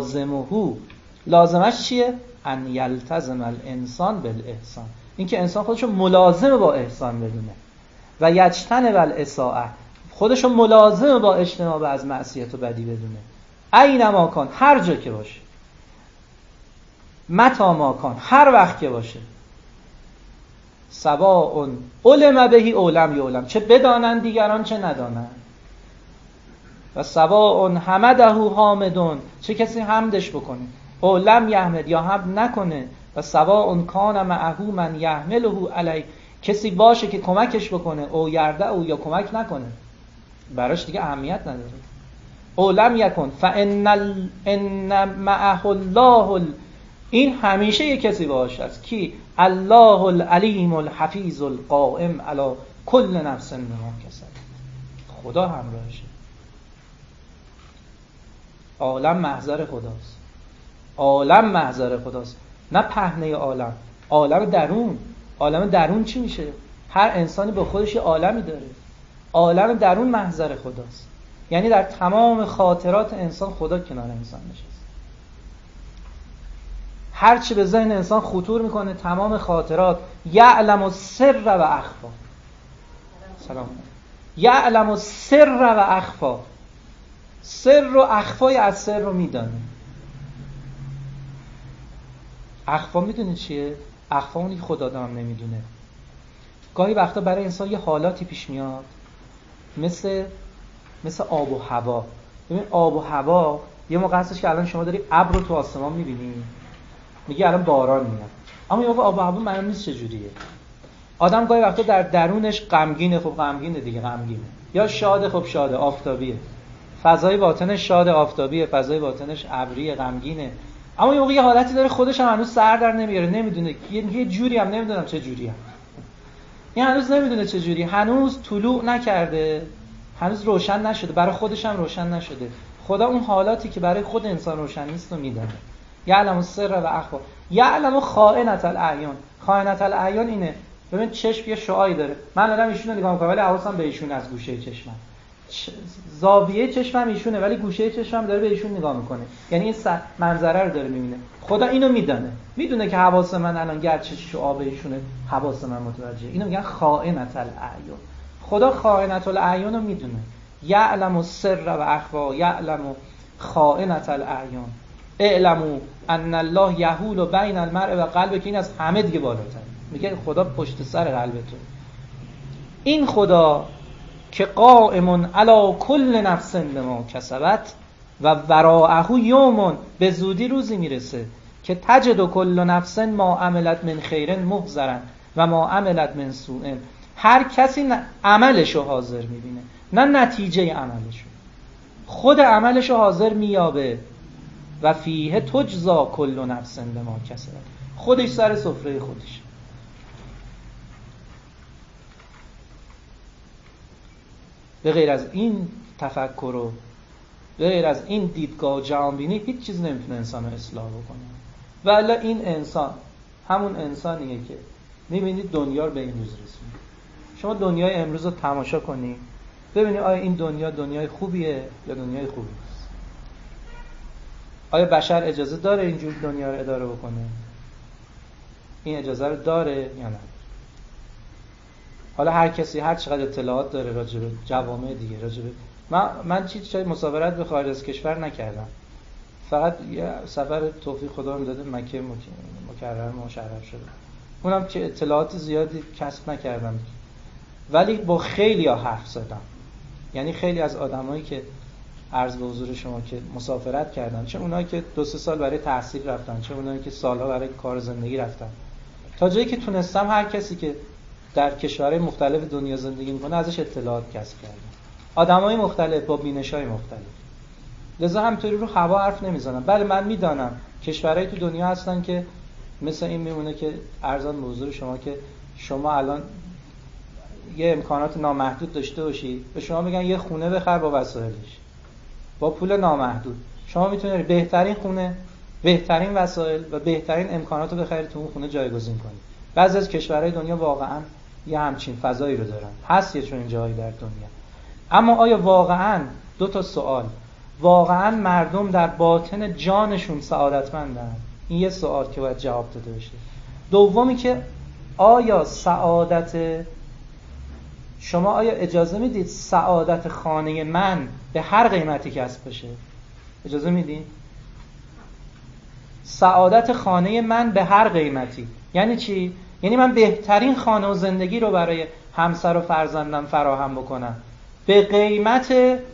لازمش چیه؟ ان یلتزم الانسان بالاحسان، این که انسان خودشو ملازم با احسان بدونه و یجتنب الاساءه، خودشو ملازم با اجتناب از معصیت و بدی بدونه. اینما کان، هر جا که باشه، متی ما کان، هر وقت که باشه، سواء علم بهی او لم یعلم، چه بدانند دیگران چه ندانند، و سواء حمده حامدون، چه کسی حمدش بکنه، او لم یحمد یا حمد نکنه، و سواء کان معه من یحمله علی، کسی باشه که کمکش بکنه، او یرده او یا کمک نکنه، براش دیگه اهمیت نداره. او لم یکن فان معه الله، این همیشه یک کسی باشه است کی؟ الله العلیم الحفیظ القائم علی کل نفس بما کسبت، خدا همراهشه. عالم محضر خداست، عالم محضر خداست، نه پهنه عالم، عالم درون چی میشه؟ هر انسانی با خودش یه عالمی داره، عالم درون محضر خداست، یعنی در تمام خاطرات انسان خدا کنار انسان نشسته. هر چی به ذهن انسان خطور میکنه، تمام خاطرات، یعلم السر و اخفا، سلام، یعلم السر و اخفا، سر و اخفای از سر رو میدانه. اخفا میدونه چیه؟ اخفا اونی خدا دارم نمیدونه. گاهی وقتا برای انسان یه حالاتی پیش میاد مثل آب و هوا. ببین آب و هوا یه موقع هستش که الان شما داری ابر رو تو آسمان میبینی، میگه الان باران میاد، اما یه موقع آب و هوا معلوم نیست چجوریه. آدم گاهی وقتا در درونش غمگینه، خب غمگینه دیگه، غمگینه، یا شاده، خب شاده، آفتابیه، فضای باطنش شاده، آفتابیه، فضای باطنش ابریه، غمگینه، اما یه موقع یه حالتی داره خودش هم هنوز سر در نمیاره، نمیدونه، یه جوری هم نمیدونم چه جوریه، این هنوز نمیدونه چه جوری، هنوز طلوع نکرده، هنوز روشن نشده، برای خودش هم روشن نشده. خدا اون حالاتی که برای خود انسان روشن نیست رو میدونه. یعلم السر و اخفا، یعلم خائنة الاعیان. خائنة الاعیان اینه، ببین چشم یه شعاعی داره، من دارم ایشونو نگاه میکنم ولی حواسم به ایشون، از گوشه چشمم، زاویه چشمم ایشونه ولی گوشه چشمم داره به ایشون نگاه میکنه، یعنی این منظره رو داره میبینه. خدا اینو میدونه که حواس من الان گرچه شعاع به ایشونه، حواس من متوجه، اینو میگن خائنة الاعیان. خدا خائنة الاعیان رو میدونه، یعلم السر و اخفا، یعلم خائنة الاعیان، اعلموا ان الله یحول بین المرء و قلبه، که این از همه دیگه بالاتره، میگه خدا پشت سر قلب تو. این خدا که قائم علی کل نفس بما کسبت و وراءه یوم، به زودی روزی میرسه که تجد کل نفس ما عملت من خیر محضرا و ما عملت من سوء، هر کسی عملشو حاضر میبینه، نه نتیجه عملشو، خود عملشو حاضر میابه. و فیه تجزا کل نفس بما کسبت، خودش سر سفره خودش. به غیر از این تفکر و به غیر از این دیدگاه جهانبینی هیچ چیز نمیتونه انسان رو اصلاح بکنه. و الا این انسان همون انسانیه که میبینید دنیا رو به این روز رسونه. شما دنیای امروز رو تماشا کنید ببینید آیا این دنیا دنیای خوبیه یا دنیای خوبی نیست. آیا بشر اجازه داره اینجور دنیا رو اداره بکنه؟ این اجازه رو داره یا نه؟ حالا هر کسی هر چقدر اطلاعات داره راجع به جوامع دیگه، راجع به من چیز مسافرت به خارج از کشور نکردم، فقط یه سفر توفیق خدا هم داده مکه مکرمه مشرف شده، اونم که اطلاعات زیادی کسب نکردم، ولی با خیلی ها حرف زدم. یعنی خیلی از آدمایی که عرض به حضور شما که مسافرت کردن، چه اونایی که 2-3 سال برای تحصیل رفتن، چه اونایی که سالها برای کار زندگی رفتن، تا جایی که تونستم هر کسی که در کشورهای مختلف دنیا زندگی میکنه ازش اطلاعات کسب کردم. آدمای مختلف با بینش‌های مختلف. لذا همطوری رو هوا حرف نمیزنم. بله من میدانم کشورهای تو دنیا هستن که مثل این میمونه که ارزان به حضور شما که شما الان یه امکانات نامحدود داشته باشی، به شما میگن یه خونه بخر با وسایلش، با پول نامحدود شما میتونید بهترین خونه، بهترین وسایل و بهترین امکانات رو بخرید تو اون خونه جایگزین کنید. بعضی از کشورهای دنیا واقعا یه همچین فضایی رو دارن، هست یه چنین جایی در دنیا. اما آیا واقعا، 2 سوال، واقعا مردم در باطن جانشون سعادتمندن؟ این یه سوال که باید جواب داده بشه. دومی که آیا سعادت شما، آیا اجازه میدید سعادت خانه من به هر قیمتی کسب بشه؟ اجازه میدید؟ سعادت خانه من به هر قیمتی یعنی چی؟ یعنی من بهترین خانه و زندگی رو برای همسر و فرزندم فراهم بکنم به قیمت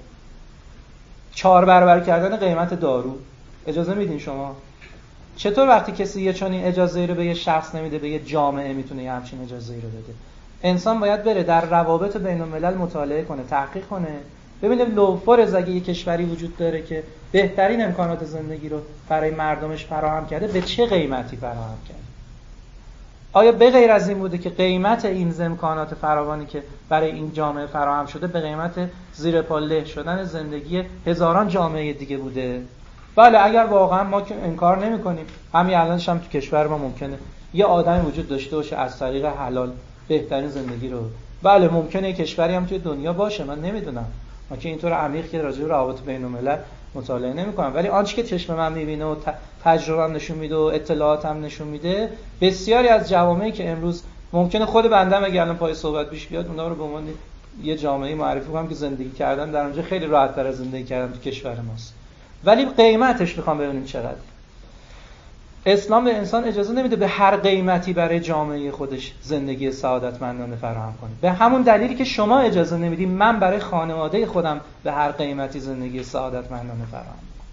4 برابر کردن قیمت دارو. اجازه میدین شما؟ چطور وقتی کسی یه چنین اجازه‌ای رو به یه شخص نمیده، به یه جامعه میتونه یه همچین اجازه‌ای رو بده؟ انسان باید بره در روابط بین الملل مطالعه کنه، تحقیق کنه، ببینیم لوفرز اگه یه کشوری وجود داره که بهترین امکانات زندگی رو برای مردمش فراهم کرده، به چه قیمتی فراهم کرده؟ آیا به غیر از این بوده که قیمت این امکانات فراوانی که برای این جامعه فراهم شده به قیمت زیر پا له شدن زندگی هزاران جامعه دیگه بوده؟ بله اگر واقعا ما که انکار نمی‌کنیم، همین الانش هم تو کشور ما ممکنه یه آدمی وجود داشته باشه از طریق حلال بهترین زندگی رو، بله ممکنه یک کشوری هم توی دنیا باشه، من نمیدونم، ما که اینطور عمیق که راجع به روابط بین‌الملل مطالعه نمی‌کنم، ولی آنچه که چشم من می‌بینه و تجربه‌ام نشون میده و اطلاعاتم نشون میده، بسیاری از جوامعی که امروز ممکنه خود بنده اگه الان پای صحبت پیش بیاد اونا رو به عنوان یه جامعه معرفی کنم که زندگی کردن در اونجا خیلی راحت‌تر از زندگی کردن تو کشور ماست، ولی قیمتش می‌خوام ببینیم چقدر. اسلام به انسان اجازه نمیده به هر قیمتی برای جامعه خودش زندگی سعادتمندانه فراهم کنه. به همون دلیلی که شما اجازه نمیدید من برای خانواده خودم به هر قیمتی زندگی سعادتمندانه فراهم کنم.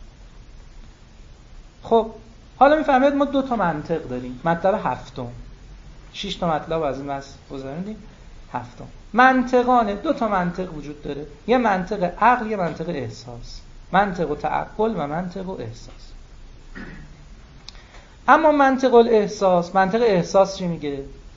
خب حالا میفهمید ما 2 منطق داریم. مطلب هفتم، 6 تا مطلب از این بحث گذروندیم، هفتم منطقانه. 2 منطق وجود داره، یه منطق عقل، یه منطق احساس، منطق و تعقل و منطق و احساس. اما منطق الاحساس، منطق احساس چی میگه؟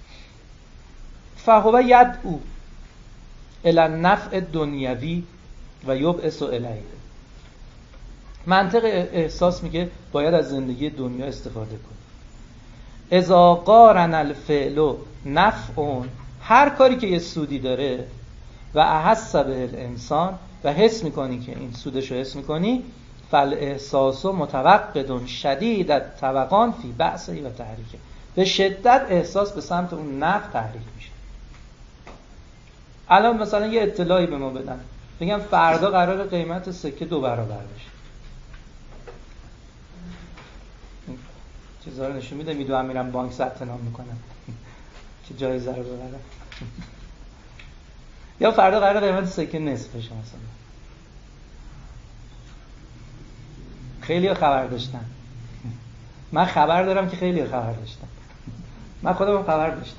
فهو یدعو الی النفع دنیوی و یبعث الیه. منطق احساس میگه باید از زندگی دنیا استفاده کنی. اذا قارن الفعل نفع، هر کاری که یه سودی داره، و احس به الانسان، و حس میکنی که این سودش رو حس میکنی، فالاحساس متوقد شدید التوقان فی بعثه و تحریکه، به شدت احساس به سمت اون نفع تحریک میشه. الان مثلا یه اطلاعی به ما بدن، بگم فردا قرار قیمت سکه 2 برابر بشه، چیزا رو نشون میده، میدونم میرم بانک ثبت نام میکنم که جایزه رو ببرم. یا فردا قرار قیمت سکه نصف بشه مثلا. خیلی خبر داشتن، من خبر دارم که خیلی خبر داشتن، من خودم خبر داشتم.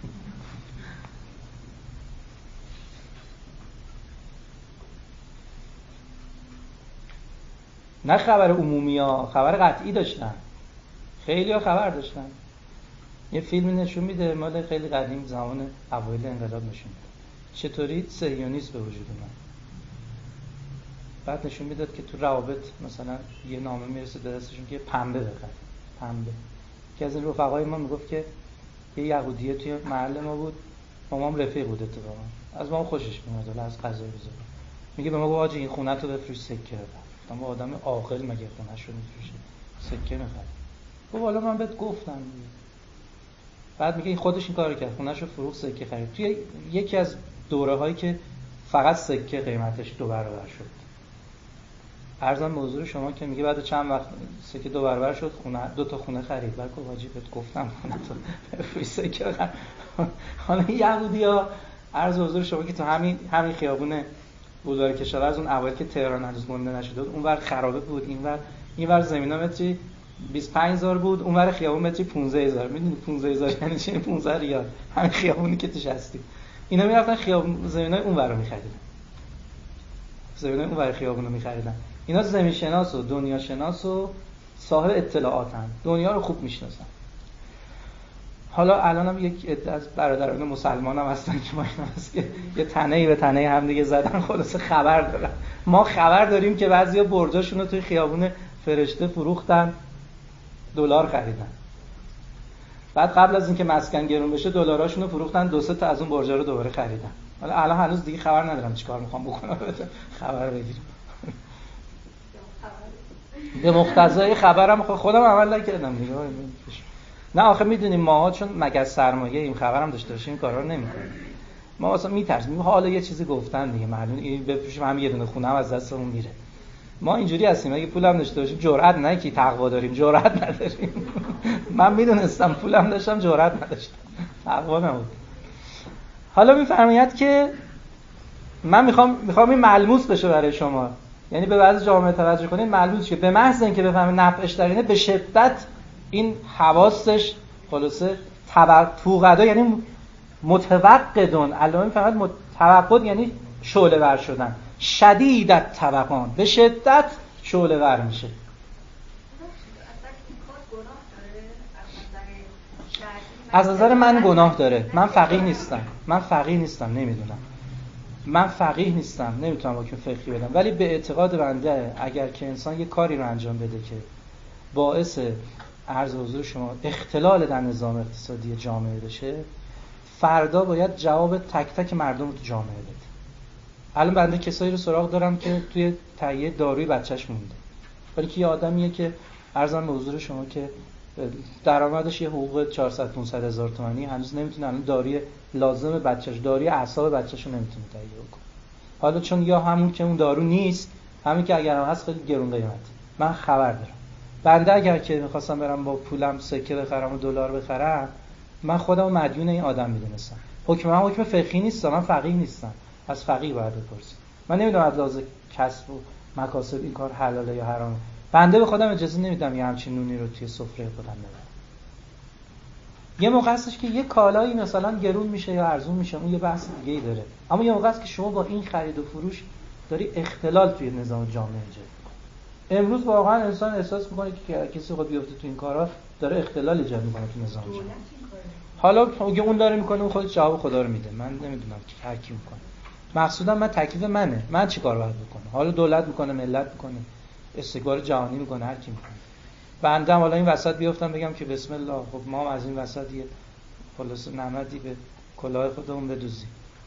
نه خبر عمومی ها، خبر قطعی داشتن، خیلی ها خبر داشتن. یه فیلم نشون میده مال خیلی قدیم، زمان اوایل انقلاب نشون میده چطوری صهیونیسم به وجود اومد. بعد نشون میداد که تو روابط مثلا یه نامه میرسه دستشون که پنبه بخره، پنبه. که از این رفقای ما میگفت که یه یهودیه توی محل ما بود، مامام رفیق بود اتفاقا، از ما خوشش میاد، از غذای بزرگ. میگه به ما گفت آجی این خونه تو بفروش سکه ببر. گفتم آدم عاقل مگه خونه‌شو می‌فروشه سکه می‌خره؟ خب حالا من بهت گفتم. بعد میگه خودش این کارو کرد، خونه‌شو فروخت سکه خرید. توی یکی از دوره‌هایی که فقط سکه قیمتش 2 برابر شد. ارزم موضوع شما که میگه بعد چند وقت سکه 2 برابر شد، خونه 2 تا خونه خرید. بعد گفت حاجی بهت گفتم خونه تو بفروش سکه خرید. حالا یهودی‌ها عرض حضور شما که تو همین خیابون بولوار کشاورز اون اوایل که تهران هنوز گنده نشده بود، اونور خرابه بود، اینور زمینا متری 25000 بود، اونور خیابون متری 15000. میدونی 15000 یعنی چه؟ 15 ریال. همین خیابونی که توش هستی. اینا میرفتن خیابون زمینای اونور رو می‌خریدن. زمینای اونور خیابون رو می‌خریدن. اینا زمین شناس و دنیا شناس و صاحب اطلاعاتن. دنیا رو خوب میشناسن. حالا الانم یک عده از برادران مسلمان هم هستن که ما اینا هست که یه تنه‌ای به تنه هم دیگه زدن، خلاص خبر دارن. ما خبر داریم که بعضیا برجاشون رو توی خیابون فرشته فروختن، دلار خریدن. بعد قبل از اینکه مسکن گرون بشه دلاراشون رو فروختن، 2-3 تا از اون برجا رو دوباره خریدن. حالا الان هنوز دیگه خبر ندارم چیکار میخوام بکنم، خبر بگیرم. به مقتضای خبرم خودم عمل نکردم دیگه. نه آخه میدونیم ماها چون مگر سرمایه این خبرم داشته باشیم این کارا رو نمی‌کنیم. ما اصلا میترسیم، حالا یه چیزی گفتن دیگه معلومه این بفروشیم هم یه دونه خونه هم از دستمون میره. ما اینجوری هستیم، اگه پولم داشته باشیم جرئت نه کی تقوا داریم، جرئت نداریم. من میدونستم پولم داشتم جرئت نداشتم، تقوا نبود. حالا میفرماید که من میخوام این ملموس بشه برای شما، یعنی به بعضی جامعه توجه کنید ملموس شه، به محض اینکه بفهمید نفعش در اینه به شدت این حواسش خلاصه توقدا، یعنی متوقدون. علامه فقط توقد یعنی شعله ور شدن، شدیدت توقان، به شدت شعله ور میشه. از نظر من گناه داره. من فقیه نیستم نمیدونم. من فقیه نیستم، نمیتونم حکم فقهی بدم، ولی به اعتقاد بنده اگر که انسان یه کاری رو انجام بده که باعث عرض حضور شما اختلال در نظام اقتصادی جامعه بشه، فردا باید جواب تک تک مردم رو تو جامعه بده. الان بنده کسایی رو سراغ دارم که توی تهیه داروی بچهش مونده، ولی که یه آدمیه که عرضم به حضور شما که درآمدش یه حقوق 400-500 هزار تومانی، هنوز نمیتونه الان داروی لازم بچهش، داروی اعصاب بچهش رو نمیتونه تهیه کنه. حالا چون یا همون که اون دارو نیست، همین که اگر هم هست خیلی گرون قیمته. من خبر دارم بنده اگر که می‌خواستم برم با پولم سکه بخرم و دلار بخرم، من خودم مدیون این آدم می‌دونستم. حکم فقهی نیست، من فقیه نیستم. از فقیه باید بپرسید. من نمیدونم از لحاظ کسب و مکاسب این کار حلاله یا حرامه. بنده به خودم اجازه نمیدم یه همچین نونی رو توی سفره خودم ببرم. یه موقع هستش که یه کالایی مثلا گرون میشه یا ارزون میشه، اون یه بحث دیگه‌ای داره. اما یه موقع هست که شما با این خرید و فروش داری اختلال توی نظام جامعه ایجاد می‌کنی. امروز واقعا انسان احساس می‌کنه که کسی خود بیفته تو این کارا داره اختلال ایجاد می‌کنه تو نظام جامعه. حالا اگه اون داره می‌کنه، اون خودش جواب خدا رو میده. من نمیدونم که هر کی می‌کنه. مقصودم من تکلیف منه. من چیکار باید بکنم؟ حالا دولت می‌کنه، ملت می‌کنه، استکبار جهانی می‌کنه، هر کی می‌کنه. بنده حالا این وسط بیافتم بگم که بسم الله، خب ما از این وسط یه خلاص نمدی به کلاه خودمون بدوزیم.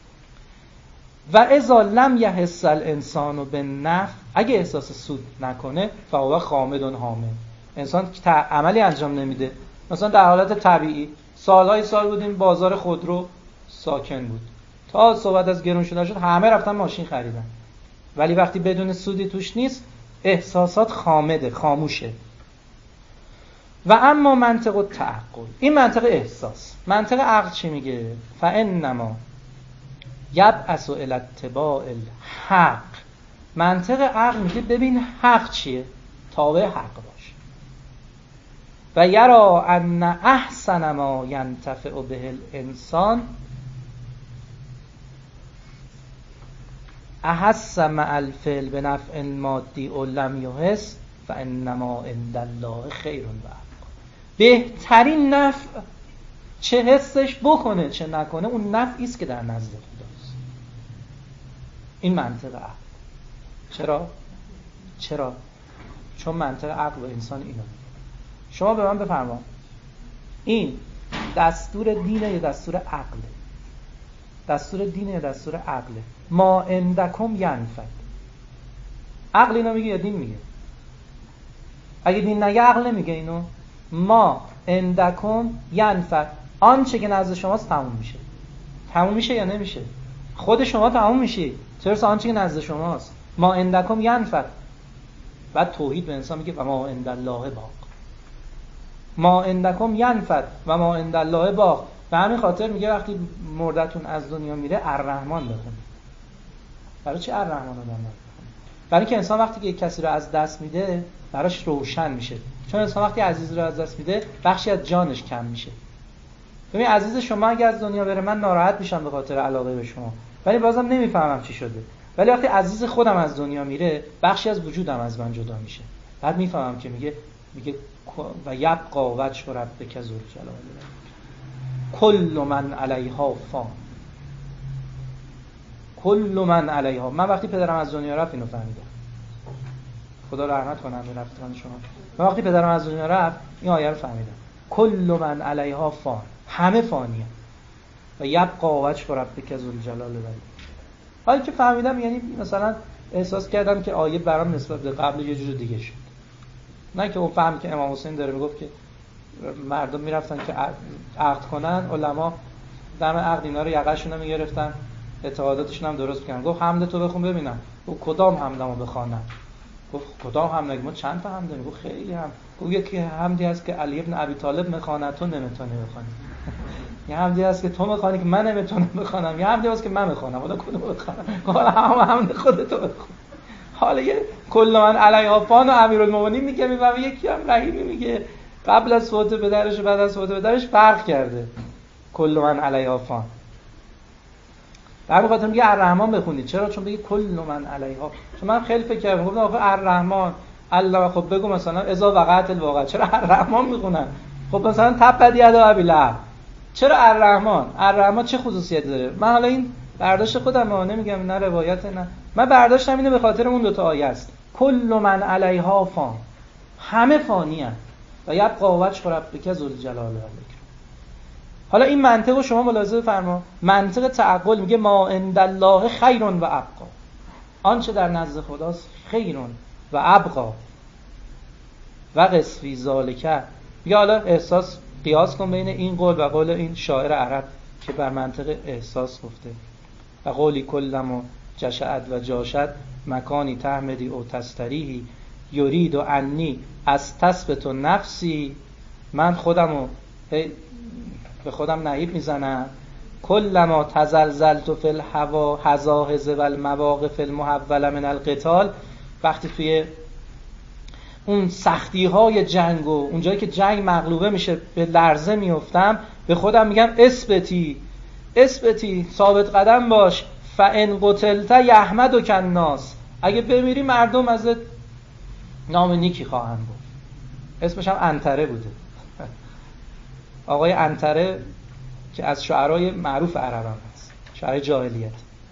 و اذا لم یحس الانسان بالنفع، اگه احساس سود نکنه، فهو خامد حامد. انسان عملی انجام نمیده. مثلا در حالت طبیعی سالهای سال بودیم بازار خودرو ساکن بود، تا صحبت از گرون شدن شد همه رفتن ماشین خریدن، ولی وقتی بدون سودی توش نیست احساسات خامده، خاموشه. و اما منطق التعقل، این منطق احساس. منطق عقل چی میگه؟ فانما یبعث الی اتباع الحق. منطق عقل میگه ببین حق چیه، تابع حق باش. و یرا ان احسن ما ینتفع به الانسان احس مع الفعل بنفع مادی او لم یحس فانما عند الله خیر و ابقا. بهترین نفع چه حسش بکنه چه نکنه، اون نفعی است که در نزد خداست. این منطق عقل. چرا؟ چون منطق عقل و انسان اینا. شما به من بفرما این دستور دینه یا دستور عقله؟ دستور دینه یا دستور عقله؟ ما عندکم ینفد. عقل اینو میگه یا دین میگه؟ اگه دین نگه عقل نمیگه اینو. ما عندکم ینفد، آنچه که نزد شماست تموم میشه. تموم میشه یا نمیشه؟ خود شما تموم میشی، چرا آنچه که نزد شماست. ما عندکم ینفد. بعد توحید به انسان میگه و ما عند الله باق. ما عندکم ینفد و ما عند الله باق. به همین خاطر میگه وقتی مردتون از دنیا میره الرحمن بخونید. برای چی الرحمن رو بخونید؟ برای اینکه انسان وقتی که یک کسی رو از دست میده براش روشن میشه. چون انسان وقتی عزیز رو از دست میده بخشی از جانش کم میشه. ببین عزیز شما اگه از دنیا بره من ناراحت میشم به خاطر علاقه به شما، ولی بازم نمیفهمم چی شده. ولی وقتی عزیز خودم از دنیا میره بخشی از وجودم از من جدا میشه. بعد میفهمم که میگه و یبقى وجه ربک ذوالجلال کل من علیها فان. کل من علیها. من وقتی پدرم از دنیا رفت اینو فهمیدم. خدا رحمت کنه به رفتن شما. من وقتی پدرم از دنیا رفت این آیه رو فهمیدم. کل من علیها فان. همه فانیه. و یبقى وجه ربک ذوالجلال حالا که فهمیدم یعنی مثلا احساس کردم که آیه برام نسبت به قبل یه جور دیگه شد. نه که اون فهم که امام حسین داره میگفت که مردم میرفتن که عقد کنن، علما دم عقد اینا رو یقه‌شون رو میگرفتن، اعتقاداتشون هم درست میکنن. گفت حمد تو بخون ببینم. گفت کدام حمدمو بخوانم؟ گفت کدام حمد؟ ما چند تا حمد داریم؟ گفت خیلی هم. گفت یکی حمدی هست که علی ابن ابی طالب میخواند تو نمیتونی بخونی. یه حمدی هست که تو میخوانی که من نمیتونم بخونم. یه حمدی هست که من میخوانم. حالا کدوم بخونم؟ حالا حمد خودت بخون. حالا یه کل من علیها فان و امیرالمومنین میگه میفهمه، یکی هم رحیمی میگه قبل از فوت پدرش و بعد از فوت پدرش فرق کرده. کل من علیها فان. در خاطر میگه الرحمن بخونید. چرا؟ چون بگه کل من علیها. چون من خیلی فکر کردم گفتم آخه الرحمن الله، خب بگو مثلا اذا وقعت الواقعه، چرا الرحمن میخونن؟ خب مثلا تبت یدا ابی لهب، چرا الرحمن چه خصوصیتی داره؟ من حالا این برداشت خودم نمیگم، نه روایت، نه من برداشتم اینه به خاطر اون دو تا آیه است. کل من علیها فان، همه فانی ان و یبقى وجه ربک ذوالجلال والاکرام. حالا این منطق رو شما ملاحظه فرما. منطق تعقل میگه ما عند الله خیر و ابقا. آنچه در نزد خداست خیر و ابقا و قس فی ذالک. میگه حالا احساس قیاس کن بین این قول و قول این شاعر عرب که بر منطق احساس گفته. و قولی کلم جشعت و جاشد مکانی تحمدی او تستریحی یرید و انی از تثبت نفسی. من خودمو به خودم نهیب میزنم. کلما تزلزلت فی الهوا هزاهز و المواقف المحوله من القتال. وقتی توی اون سختی های جنگ و اونجایی که جنگ مغلوبه میشه به لرزه میافتم، به خودم میگم اثبتی ثابت قدم باش. فان قتلت یحمدک الناس. اگه بمیری مردم ازت نام نیکی خواهند بود. اسمش هم عنتره بوده. آقای عنتره که از شعرای معروف عرب هم هست، شعر جاهلیت.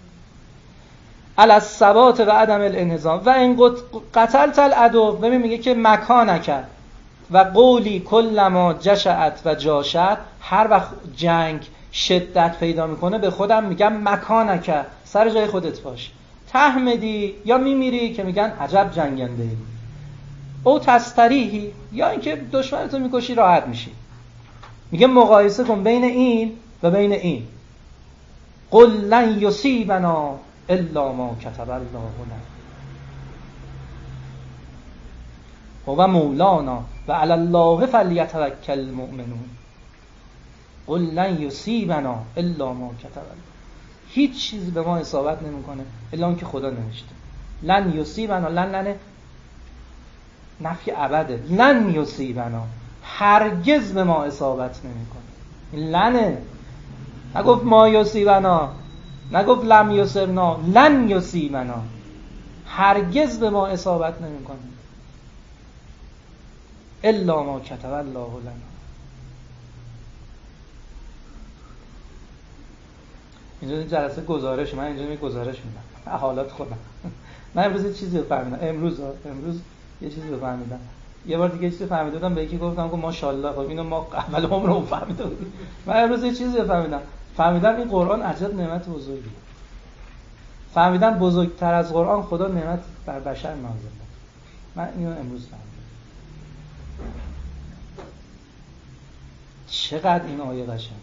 علی الثبات و عدم الانهزام و ان قتلت العدو. ببین میگه که مکانک و قولی کلما جشعت و جاشت. هر وقت جنگ شدت پیدا میکنه به خودم میگم مکانک، سر جای خودت باش. تحمدی یا میمیری که میگن عجب جنگنده ای. او تستریحی یا اینکه دشمنتو میکشی راحت میشی. میگه مقایسه کن بین این و بین این. قل لن یصیبنا الا ما کتب الله لنا هو مولانا و علی الله فلیتوکل المؤمنون. قل لن یصیبنا الا ما کتب الله. هیچ چیزی به ما اصابت نمیکنه الا اون که خدا نوشته. لن یصیبنا، لن نفی ابده. لن یصیبنا، هرگز به ما اصابت نمیکنه. لنه، نگفت ما یصیبنا، نگفت لم یصبنا، لن یصیبنا، هرگز به ما اصابت نمیکنه الا ما کتب الله لنا. اینجا جلسه گزارش، من اینجا می گزارش میدم حالات خودم. من امروز یه چیزی رو فهمیدم. امروز یه چیزی رو فهمیدم. یه بار دیگه چیزی فهمیدم، به یکی گفتم که ماشاءالله، خب اینو ما اول عمرمون فهمیده بودیم. من امروز یه چیزی رو فهمیدم این قرآن عجب نعمت بزرگیه. فهمیدن بزرگتر از قرآن خدا نعمت بر بشر نازل کرد. من اینو امروز فهمیدم. چقدر این آیه قشنگه.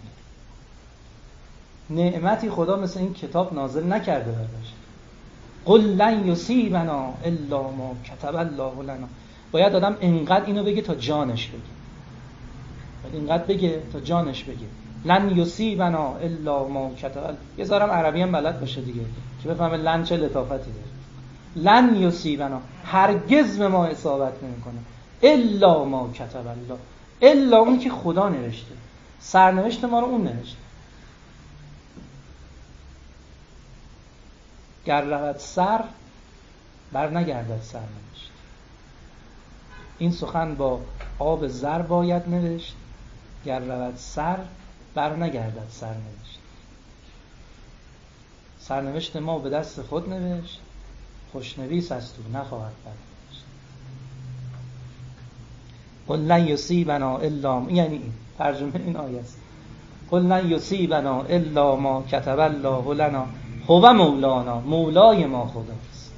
نعمتی خدا مثل این کتاب نازل نکرده بر بشر. قل لن یصیبنا الا ما کتب الله لنا. باید آدم اینقدر اینو بگه تا جانش بگه. باید اینقدر بگه تا جانش بگه. لن یصیبنا الا ما کتب. یه ذرم عربی هم بلد باشه دیگه که بفهمه لن چه لطافتی داره. لن یصیبنا، هرگز به ما اصابت نمیکنه. الا ما کتب الله، الا اون که خدا نوشته. سرنوشت ما رو اون نوشته. گر رود سر بر نگردد سرنوشت. این سخن با آب زر باید نوشت. گر رود سر بر نگردد سرنوشت. سرنوشت ما به دست خود نوشت. خوشنویس از تو نخواهد برنوشت. قل لن یصیبنا الا، یعنی این ترجمه این آیه است. قل لن یصیبنا الا ما کتب الله لنا هو مولانا. مولای ما خداست.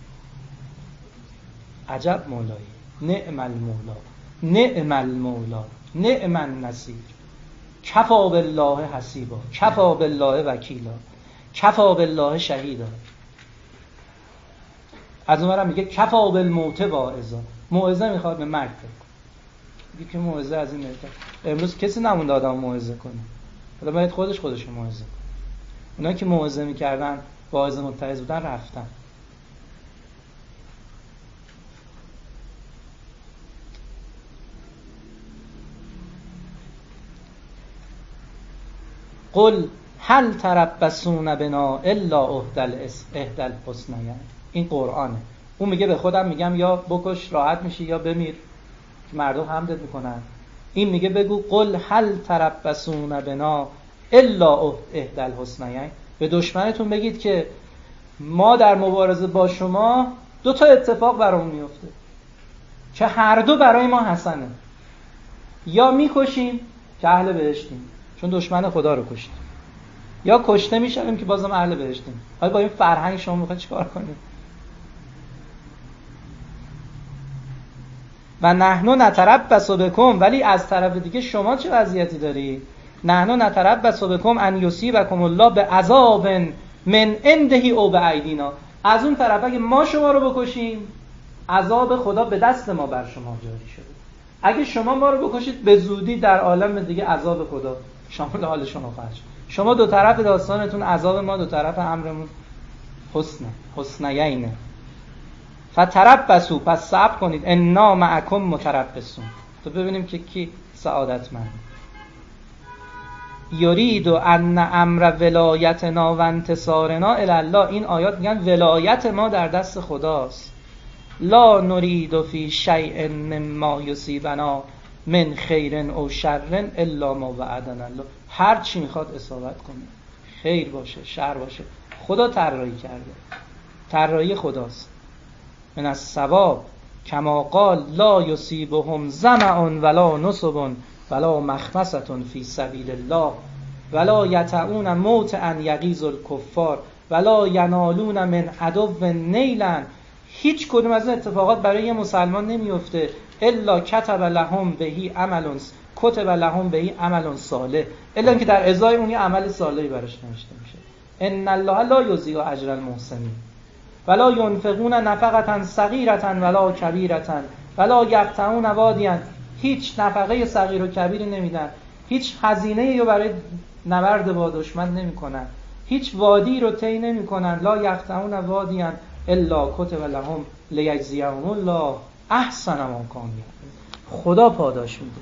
عجب مولایی. نعم المولا، نعم المولا، نعم النصیر. کفا بالله حسیبا، کفا بالله وکیلا، کفا بالله شهیدا. از اونورم میگه کفا بالموت واعظا. موعظه میخواد به مرگ میگه که موعظه از این مرگ. امروز کسی نمونده آدم موعظه کنه. حالا باید خودش موعظه کنه. اونایی که موعظه میکردن واعظ متعظ بودن رفتن. قل هل تربصون بنا الا احدى الحسنیین. این قرآنه. اون میگه به خودم میگم یا بکش راحت میشی یا بمیر که مردم حمدت میکنن. این میگه بگو قل هل تربصون بنا الا احدى الحسنیین. به دشمنتون بگید که ما در مبارزه با شما دو تا اتفاق برامون میفته که هر دو برای ما حسنه. یا میکشیم که اهل بهشتیم چون دشمن خدا رو کشتیم، یا کشته میشیم که بازم اهل بهشتیم. حالا با این فرهنگ شما میخواید چیکار کنید؟ و نحن نتربص بكم، ولی از طرف دیگه شما چه وضعیتی داری؟ نحن نتربص بكم ان یصیبکم الله بعذاب من عنده او بایدینا. از اون طرف اگه ما شما رو بکشیم عذاب خدا به دست ما بر شما جاری شده. اگه شما ما رو بکشید به زودی در عالم دیگه عذاب خدا شامل حال شما خواهد شد. شما دو طرف داستانتون عذاب، ما دو طرف امرمون حسنیینه. فتربصوا، پس صبر کنید. انا معکم متربصون. تو ببینیم که کی سعادتمند. یرید ان امر ولایتنا و انتصارنا الی الله. این آیات میگن ولایت ما در دست خداست. لا نرید فی شیء مما یصیبنا من خیر او شر الا ما وعدنا الله. هر چی میخواد اصابت کنه، خیر باشه شر باشه، خدا طراحی کرده. طراحی خداست. من الثواب کما قال لا یصیبهم ظمأ ولا نصب ولا مخمصة فی سبیل الله ولا یطعون موطئا یغیظ الکفار ولا ینالون من عدو نیلا. هیچ کدوم از این اتفاقات برای یه مسلمان نمیفته الا کتب لهم بهی عمل کتب لهم بهی عمل صالح، الا که در ازای اون یه عمل صالحی براش نوشته میشه. ان الله لا یضیع اجر المحسنین ولا ينفقون نفقة صغیرة ولا کبیرة ولا یقطعون وادیا. هیچ نفقه صغیر و کبیری نمیدن، هیچ هزینه‌ای رو برای نبرد با دشمن نمیکنن، هیچ وادی رو طی نمیکنن. لا یقطعون وادیا الا کتب لهم لیجزیهم الله احسن ما کانوا یعملون. خدا پاداش میده.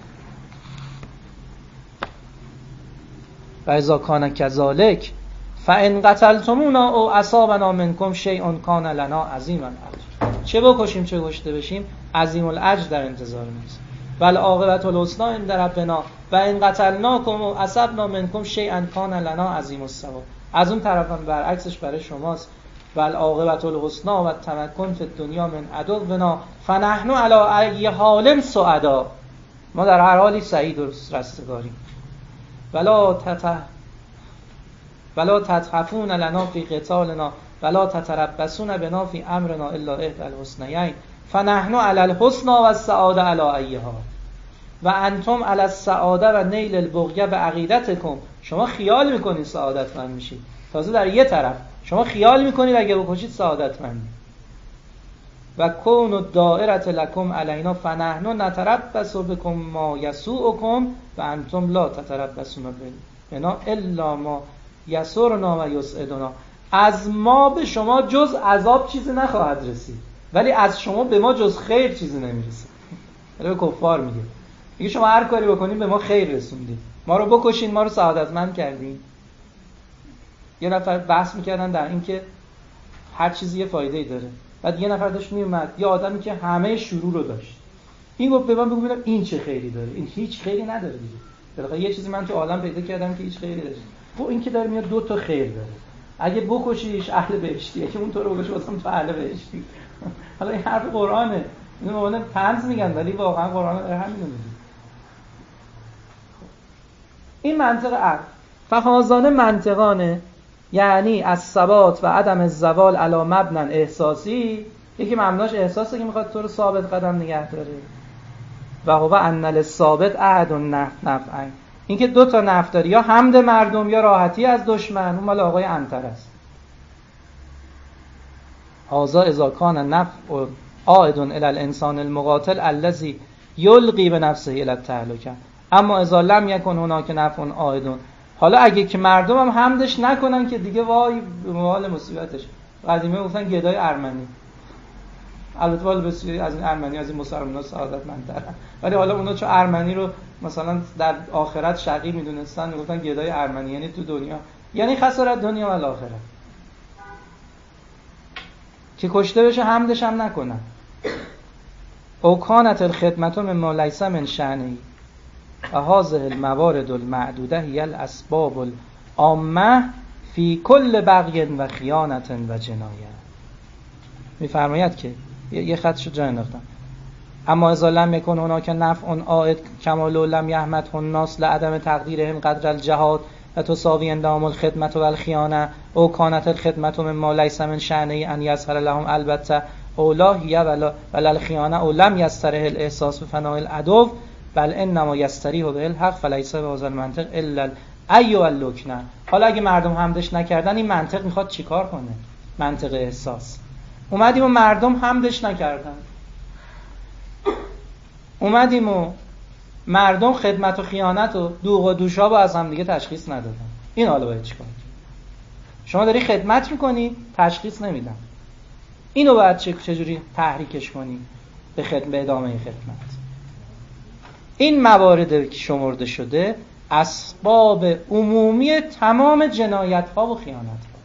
و اذا کان کذالک فان قتلتمونا او اصابنا منکم شیء کان لنا عظیما الاجر. چه بکشیم چه کشته بشیم عظیم الاجر در انتظار ماست. ول عاقبت الحسنی عند ربنا و ان قتلناکم او اصبنا منکم شیئا کان لنا عظیم الثواب. از اون طرف هم برعکسش برای شماست. ول عاقبت الحسنی و التمکن فی الدنیا من عدونا فنحن علی ای حال سعدا. ما در هر حالی سعید و رستگاریم. ولا تتخفون لنا فی قتالنا ولا تتربصون بنا فی امرنا الا احدى الحسنیین فنحن علی الحسنى والسعاده علی ایها و انتم علی السعاده و نیل البغیه بعقیدتکم. شما خیال میکنید سعادتمند میشید، تازه در یه طرف شما خیال میکنید اگه بکشید سعادتمند. و کون الدائره لکم علینا فنحن نتربص بکم ما یسوءکم و انتم لا تتربصون بنا الا ما یسرنا و یسعدنا. از ما به شما جز عذاب چیزی نخواهد رسید، ولی از شما به ما جز خیر چیزی نمیرسه. به کفار میگه شما هر کاری بکنید به ما خیر رسوندید، ما رو بکشین ما رو سعادتمند کردین. یه نفر بحث میکردن در این که هر چیزی یه فایده‌ای داره. بعد یه نفر داشت میومد، یه آدمی که همه شروع رو داشت، این گفت به من بگو ببینم این چه خیری داره. این هیچ خیری نداره دیگه. بالاخره یه چیزی من تو عالم پیدا کردم که هیچ خیری داره. این که داره میاد دو تا خیر داره، اگه بکشیش اهل بهشتی، اگه اون تو رو بکشه واسه تو اهل بهشتی. حالا این حرف قرآنه، اینو معنی طنز میگن ولی واقعا قرآن داره همین رو میگه. این منطق عقل فخازانه منطقانه، یعنی از ثبات و عدم الزوال علی مبنا احساسی. یکی مبناش احساسه که میخواد تو رو ثابت قدم نگه داره. و هو ان للثابت احد نفع، این که دو تا نفع داری، یا حمد مردم یا راحتی از دشمن. اون مال آقای عنتر است. هذا اذا کان نفع عائد الی الانسان المقاتل الذي یلقی بنفسه الی التهلکه، اما اذا لم یکن هناک نفع عائد. حالا اگه که مردم هم حمدش نکنن که دیگه وای به موال مصیبتش. قدیمه گفتن گدای ارمنی، البته والا بسیاری از این ارمنی از این مسلمان‌ها سعادتمندترن، ولی حالا اونا چون ارمنی رو مثلا در آخرت شقی میدونستن میگفتن گدای ارمنی، یعنی تو دنیا یعنی خسارت دنیا و آخرت، که کشته بشه حمدش هم نکنن. او کانت الخدمت مما لیس من شأنه و هذه الموارد المعدوده هی الاسباب العامه فی کل بغی و خیانت و جنایه. میفرماید که یه خطشو جا انداختم، اما اذا لم یکن هناک نفع عائد کما لو لم یحمده الناس لعدم تقدیرهم قدر الجهاد و تساوی اندام الخدمت و الخیانه او کانت الخدمت مما لیس من شأنه ان یظهر لهم البته اولا هی ولا الخیانه او لم یستریح الاحساس بفناء العدو بل انما یستریح به الحق فلیس به هذا المنطق الا الای واللکنه. حالا اگه مردم حمدش نکردن این منطق میخواد چیکار کنه؟ منطق احساس. اومدیم و مردم حمدش نکردن، اومدیم و مردم خدمت و خیانت و دوغ و دوشاب از هم دیگه تشخیص ندادن. این حالا باید چیکار کنی؟ شما داری خدمت میکنی تشخیص نمیدن، اینو باید چجوری تحریکش کنی به ادامه خدمت. این موارد که شمرده شده اسباب عمومی تمام جنایت ها و خیانت ها.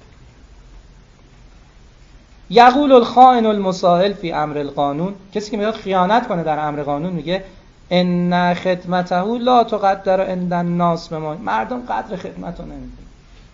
یقول الخائن المسائل فی امر القانون، کسی که میخواد خیانت کنه در امر قانون میگه ان خدمته لا تقدر عند الناس بما، مردم قدر خدمت رو نمیدونن.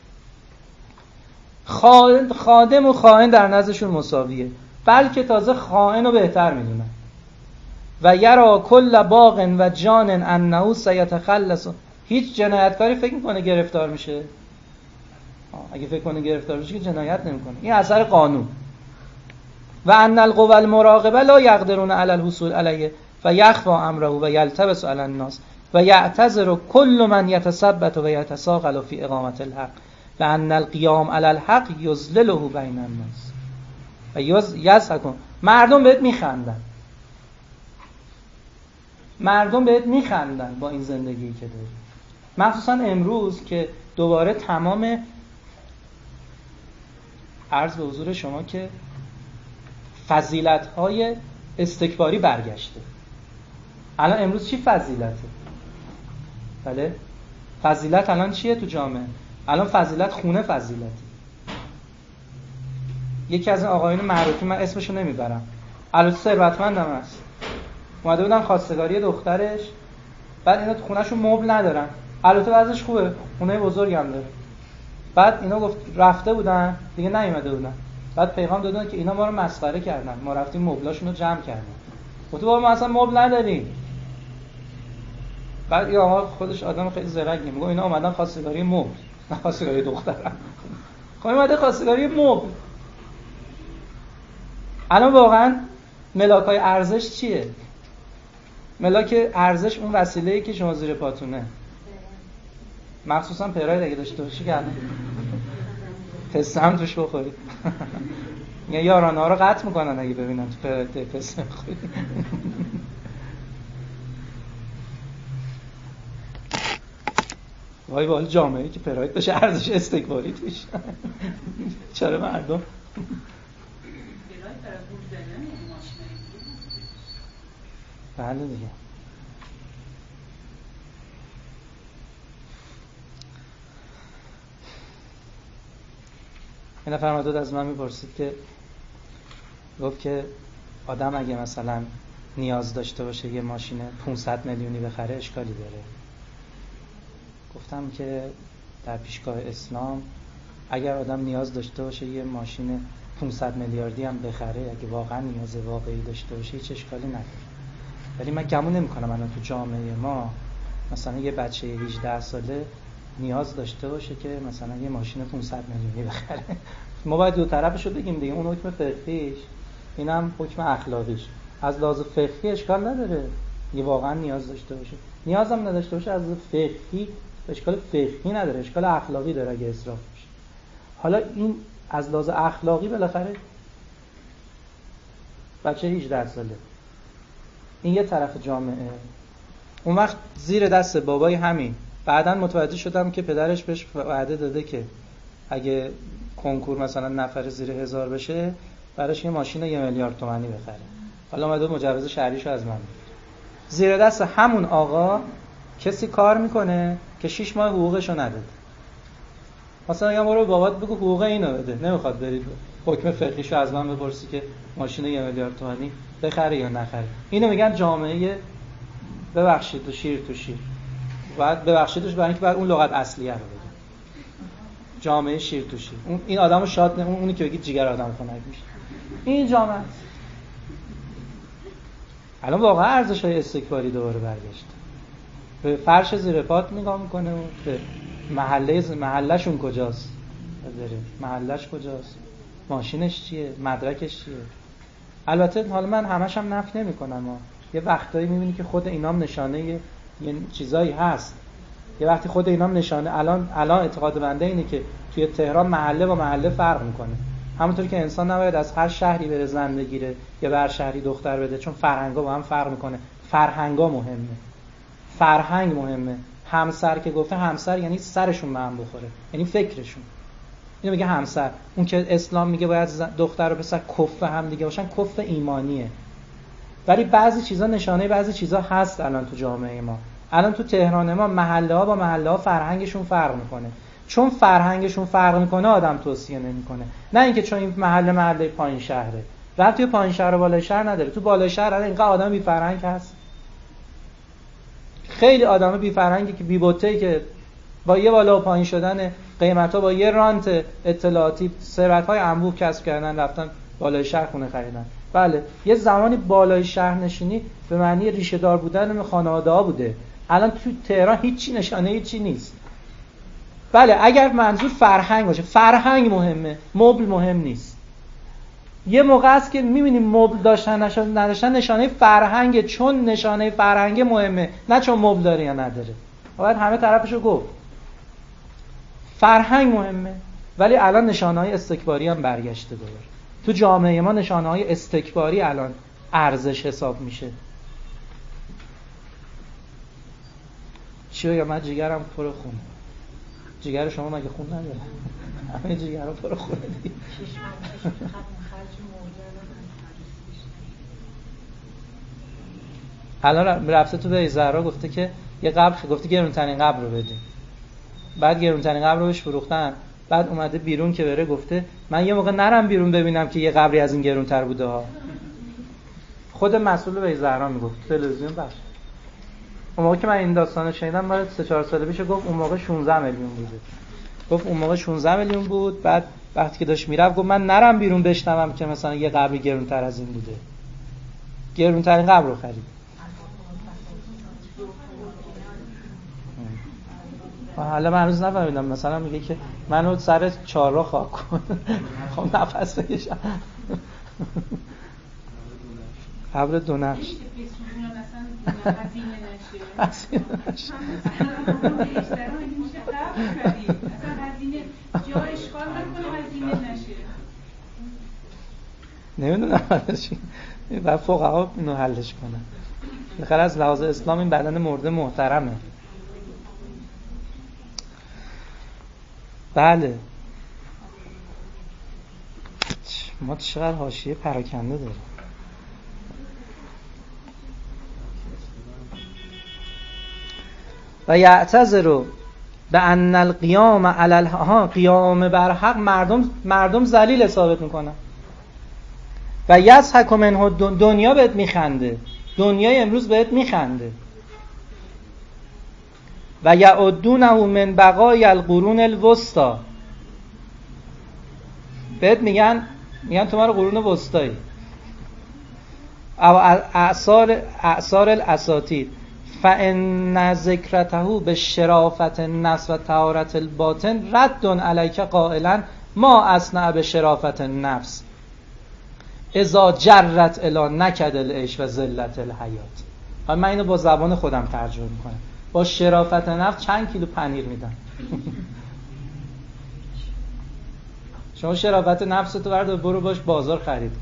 خادم و خائن در نزدشون مساویه، بلکه تازه خائن رو بهتر میدونن. و یرا کل باغ و جان انه سیتخلص، هیچ جنایتکاری فکر میکنه گرفتار میشه؟ اگه فکر کنه گرفتار میشه که جنایت نمیکنه. این اثر قانون. و ان القوى المراقبه لا يقدرون على الحصول علیه فیخفى امره و یلتبس علی الناس و یعتذر کل من یتثبت و یتساقل فی اقامت الحق و ان القیام علی الحق یذلله بین الناس و یضحک. مردم بهت میخندن، مردم بهت میخندن با این زندگی که داری. مخصوصا امروز که دوباره تمام عرض به حضور شما که فضیلت‌های استکباری برگشته. الان امروز چی فضیلته؟ بله؟ فضیلت الان چیه تو جامعه؟ الان فضیلت خونه فضیلته. یکی از این آقایون معروفی، من اسمشو نمیبرم، البته ثروتمندم هست، اومده بودن خواستگاری دخترش، بعد اینا تو خونه‌شون مبل ندارن، البته وضعش خوبه، خونه بزرگی هم داره. بعد اینا گفت رفته بودن دیگه نیومده بودن، بعد پیغام دادن که اینا ما رو مسخره کردن، ما رفتیم مبلاشون رو جمع کردیم. گفت بابا ما اصلا مبل نداریم. بعد این آقا خودش آدم خیلی زرنگه، میگه اینا اومدن خواستگاری مبل، نه خواستگاری دخترم. اومده خواستگاری مبل. الان واقعا ملاکای ارزش چیه؟ ملاک ارزش اون وسیله‌ای که شما زیر پاتونه، مخصوصا پراید اگه داشته باشی که الان پسته هم توش بخورید. یا یارانه ها رو قطع میکنن اگه ببینن تو پراید پسته بخورید. وای وای جامعه‌ای که پراید بشه ارزش استکباری توش. چرا مردم بله دیگه. این نفر مدد از من میپرسید که گفت که آدم اگه مثلا نیاز داشته باشه یه ماشین 500 میلیونی بخره اشکالی داره؟ گفتم که در پیشگاه اسلام اگر آدم نیاز داشته باشه یه ماشین 500 میلیاردی هم بخره، اگه واقعا نیاز واقعی داشته باشه هیچ اشکالی نداره. ولی من گمون نمی‌کنم الان تو جامعه ما مثلا یه بچه 18 ساله نیاز داشته باشه که مثلا یه ماشین 500 میلیونی بخره. ما باید دو طرفشو بگیم دیگه، اون حکم فقهیش اینم حکم اخلاقیش. از لحاظ فقهی اشکال نداره یه واقعا نیاز داشته باشه، نیازم نداشته باشه از لحاظ فقهی اشکال فقهی نداره، اشکال اخلاقی داره اگه اسراف بشه. حالا این از لحاظ اخلاقی بالاخره بچه 18 ساله این یه طرف جامعه، اون وقت زیر دست بابای همین. بعداً متوجه شدم که پدرش بهش وعده داده که اگه کنکور مثلا نفر زیر 1000 بشه براش یه ماشین 1 میلیارد تومانی بخره. حالا اومده مجوز شهریشو از من میگیره. زیر دست همون آقا کسی کار میکنه که 6 ماه حقوقشو نداده. مثلا میگم برو بابات بگو حقوق اینو بده، نمیخواد برید حکم فقهیشو از من بپرسی که ماشین 1 میلیارد تومانی بخره یا نخره. اینو میگن جامعه ببخشید تو شیر تو شیر. بعد ببخشیدش برای اینکه بعد اون لغت اصلیه رو بگم. جامعه شیر تو شیر. این آدمو شاد اونی که بگید جیگر آدم خنک میشه. این جامعه است. الان واقعا ارزش‌های استکباری دوباره برگشت. به فرش زیر پات نگاه میکنه و به محله‌شون کجاست؟ محلش کجاست؟ ماشینش چیه؟ مدرکش چیه؟ البته حالا من همش هم نفی نمی‌کنم، یه وقتایی می‌بینی که خود اینام نشانه یه چیزایی هست. یه وقتی خود اینام نشانه الان اعتقاد بنده اینه که توی تهران محله با محله فرق می‌کنه. همونطوری که انسان نباید از هر شهری بره زن بگیره یا به هر شهری دختر بده، چون فرهنگا با هم فرق می‌کنه. فرهنگا مهمه. فرهنگ مهمه. همسر که گفته همسر یعنی سرشون به هم بخوره، یعنی فکرشون. اینو میگه همسر. اون که اسلام میگه باید دختر و پسر کف هم دیگه باشن، کف ایمانیه. ولی بعضی چیزا نشانه بعضی چیزا هست الان تو جامعه ما. الان تو تهران ما محله ها با محله ها فرهنگشون فرق میکنه. چون فرهنگشون فرق میکنه آدم توصیه نمیکنه. نه اینکه چون این محله پایین شهره. ربطی به پایین شهر و بالای شهر نداره. تو بالای شهر الان اینقدر آدم بی فرهنگ هست. خیلی آدم بی فرهنگی که بی بوته که با یه بالا و پایین شدن قیمتا با یه رانت اطلاعاتی ثروت‌های انبوه کسب کردن، رفتن بالای شهر خونه خریدن. بله یه زمانی بالای شهر نشینی به معنی ریشه دار بودن خانواده‌ها بوده. الان تو تهران هیچی نشانه هیچی نیست. بله اگر منظور فرهنگ باشه، فرهنگ مهمه، مبل مهم نیست. یه موقع است که می‌بینیم مبل داشتن نداشتن نشانه فرهنگه، چون نشانه فرهنگ مهمه، نه چون مبل داره یا نداره. باید همه طرفشو گفت. فرهنگ مهمه، ولی الان نشانه‌های استکباری هم برگشته دوباره. تو جامعه ما نشانه‌های استکباری الان ارزش حساب میشه. چی بگم؟ من جیگرم پر خون. جیگر شما مگه خون نداره؟ همه جیگرها پر خونه دیگه. الان رفته تو به زهرا گفته که یه قبر، گفته گرونترین قبر رو بدیم. بعد گرونترین قبر رو بهش فروختن. بعد اومده بیرون که بره، گفته من یه موقع نرم بیرون ببینم که یه قبری از این گرونتر بوده ها. خود مسئول به زهرا میگفت تلویزیون بخش. اون موقع که من این داستانو شنیدم بعد 3-4 سال پیش، گفت اون موقع 16 میلیون بوده. گفت اون موقع 16 میلیون بود. بعد وقتی که داشت میرفت گفت من نرم بیرون بشنوم که مثلا یه قبری گرونتر از این بوده. گرونترین قبر رو خرید. حالا من هنوز نفهمیدم. مثلا میگه که منو سر چهارراه خاک کن. خب نفس بکشم. ابر دو نقش هزینه نشه. نمیدونم بعد فقها اینو حلش کنن. بخیر از لحاظ اسلام این بدن مرده محترمه. بله ما چقدر حاشیه پراکنده داریم. و یعتذر بان القیام علی قیام بر حق مردم ذلیل ثابت میکنن. و یضحک منه دنیا بهت میخنده، دنیای امروز بهت میخنده. و یعدونه من بقای القرون الوسطی، بهت میگن تو ما رو قرون وسطایی. او اعصار الاساطیر فان ذکرته به شرافت النفس و طهارت الباطن رد علیک قائلا ما اصنع به شرافت النفس اذا جرت الی نکد العیش و ذلت الحیات. من اینو با زبان خودم ترجمه میکنم. با شرافت نفس چند کیلو پنیر میدن. شما شرافت نفس تو بردار برو باش بازار خرید.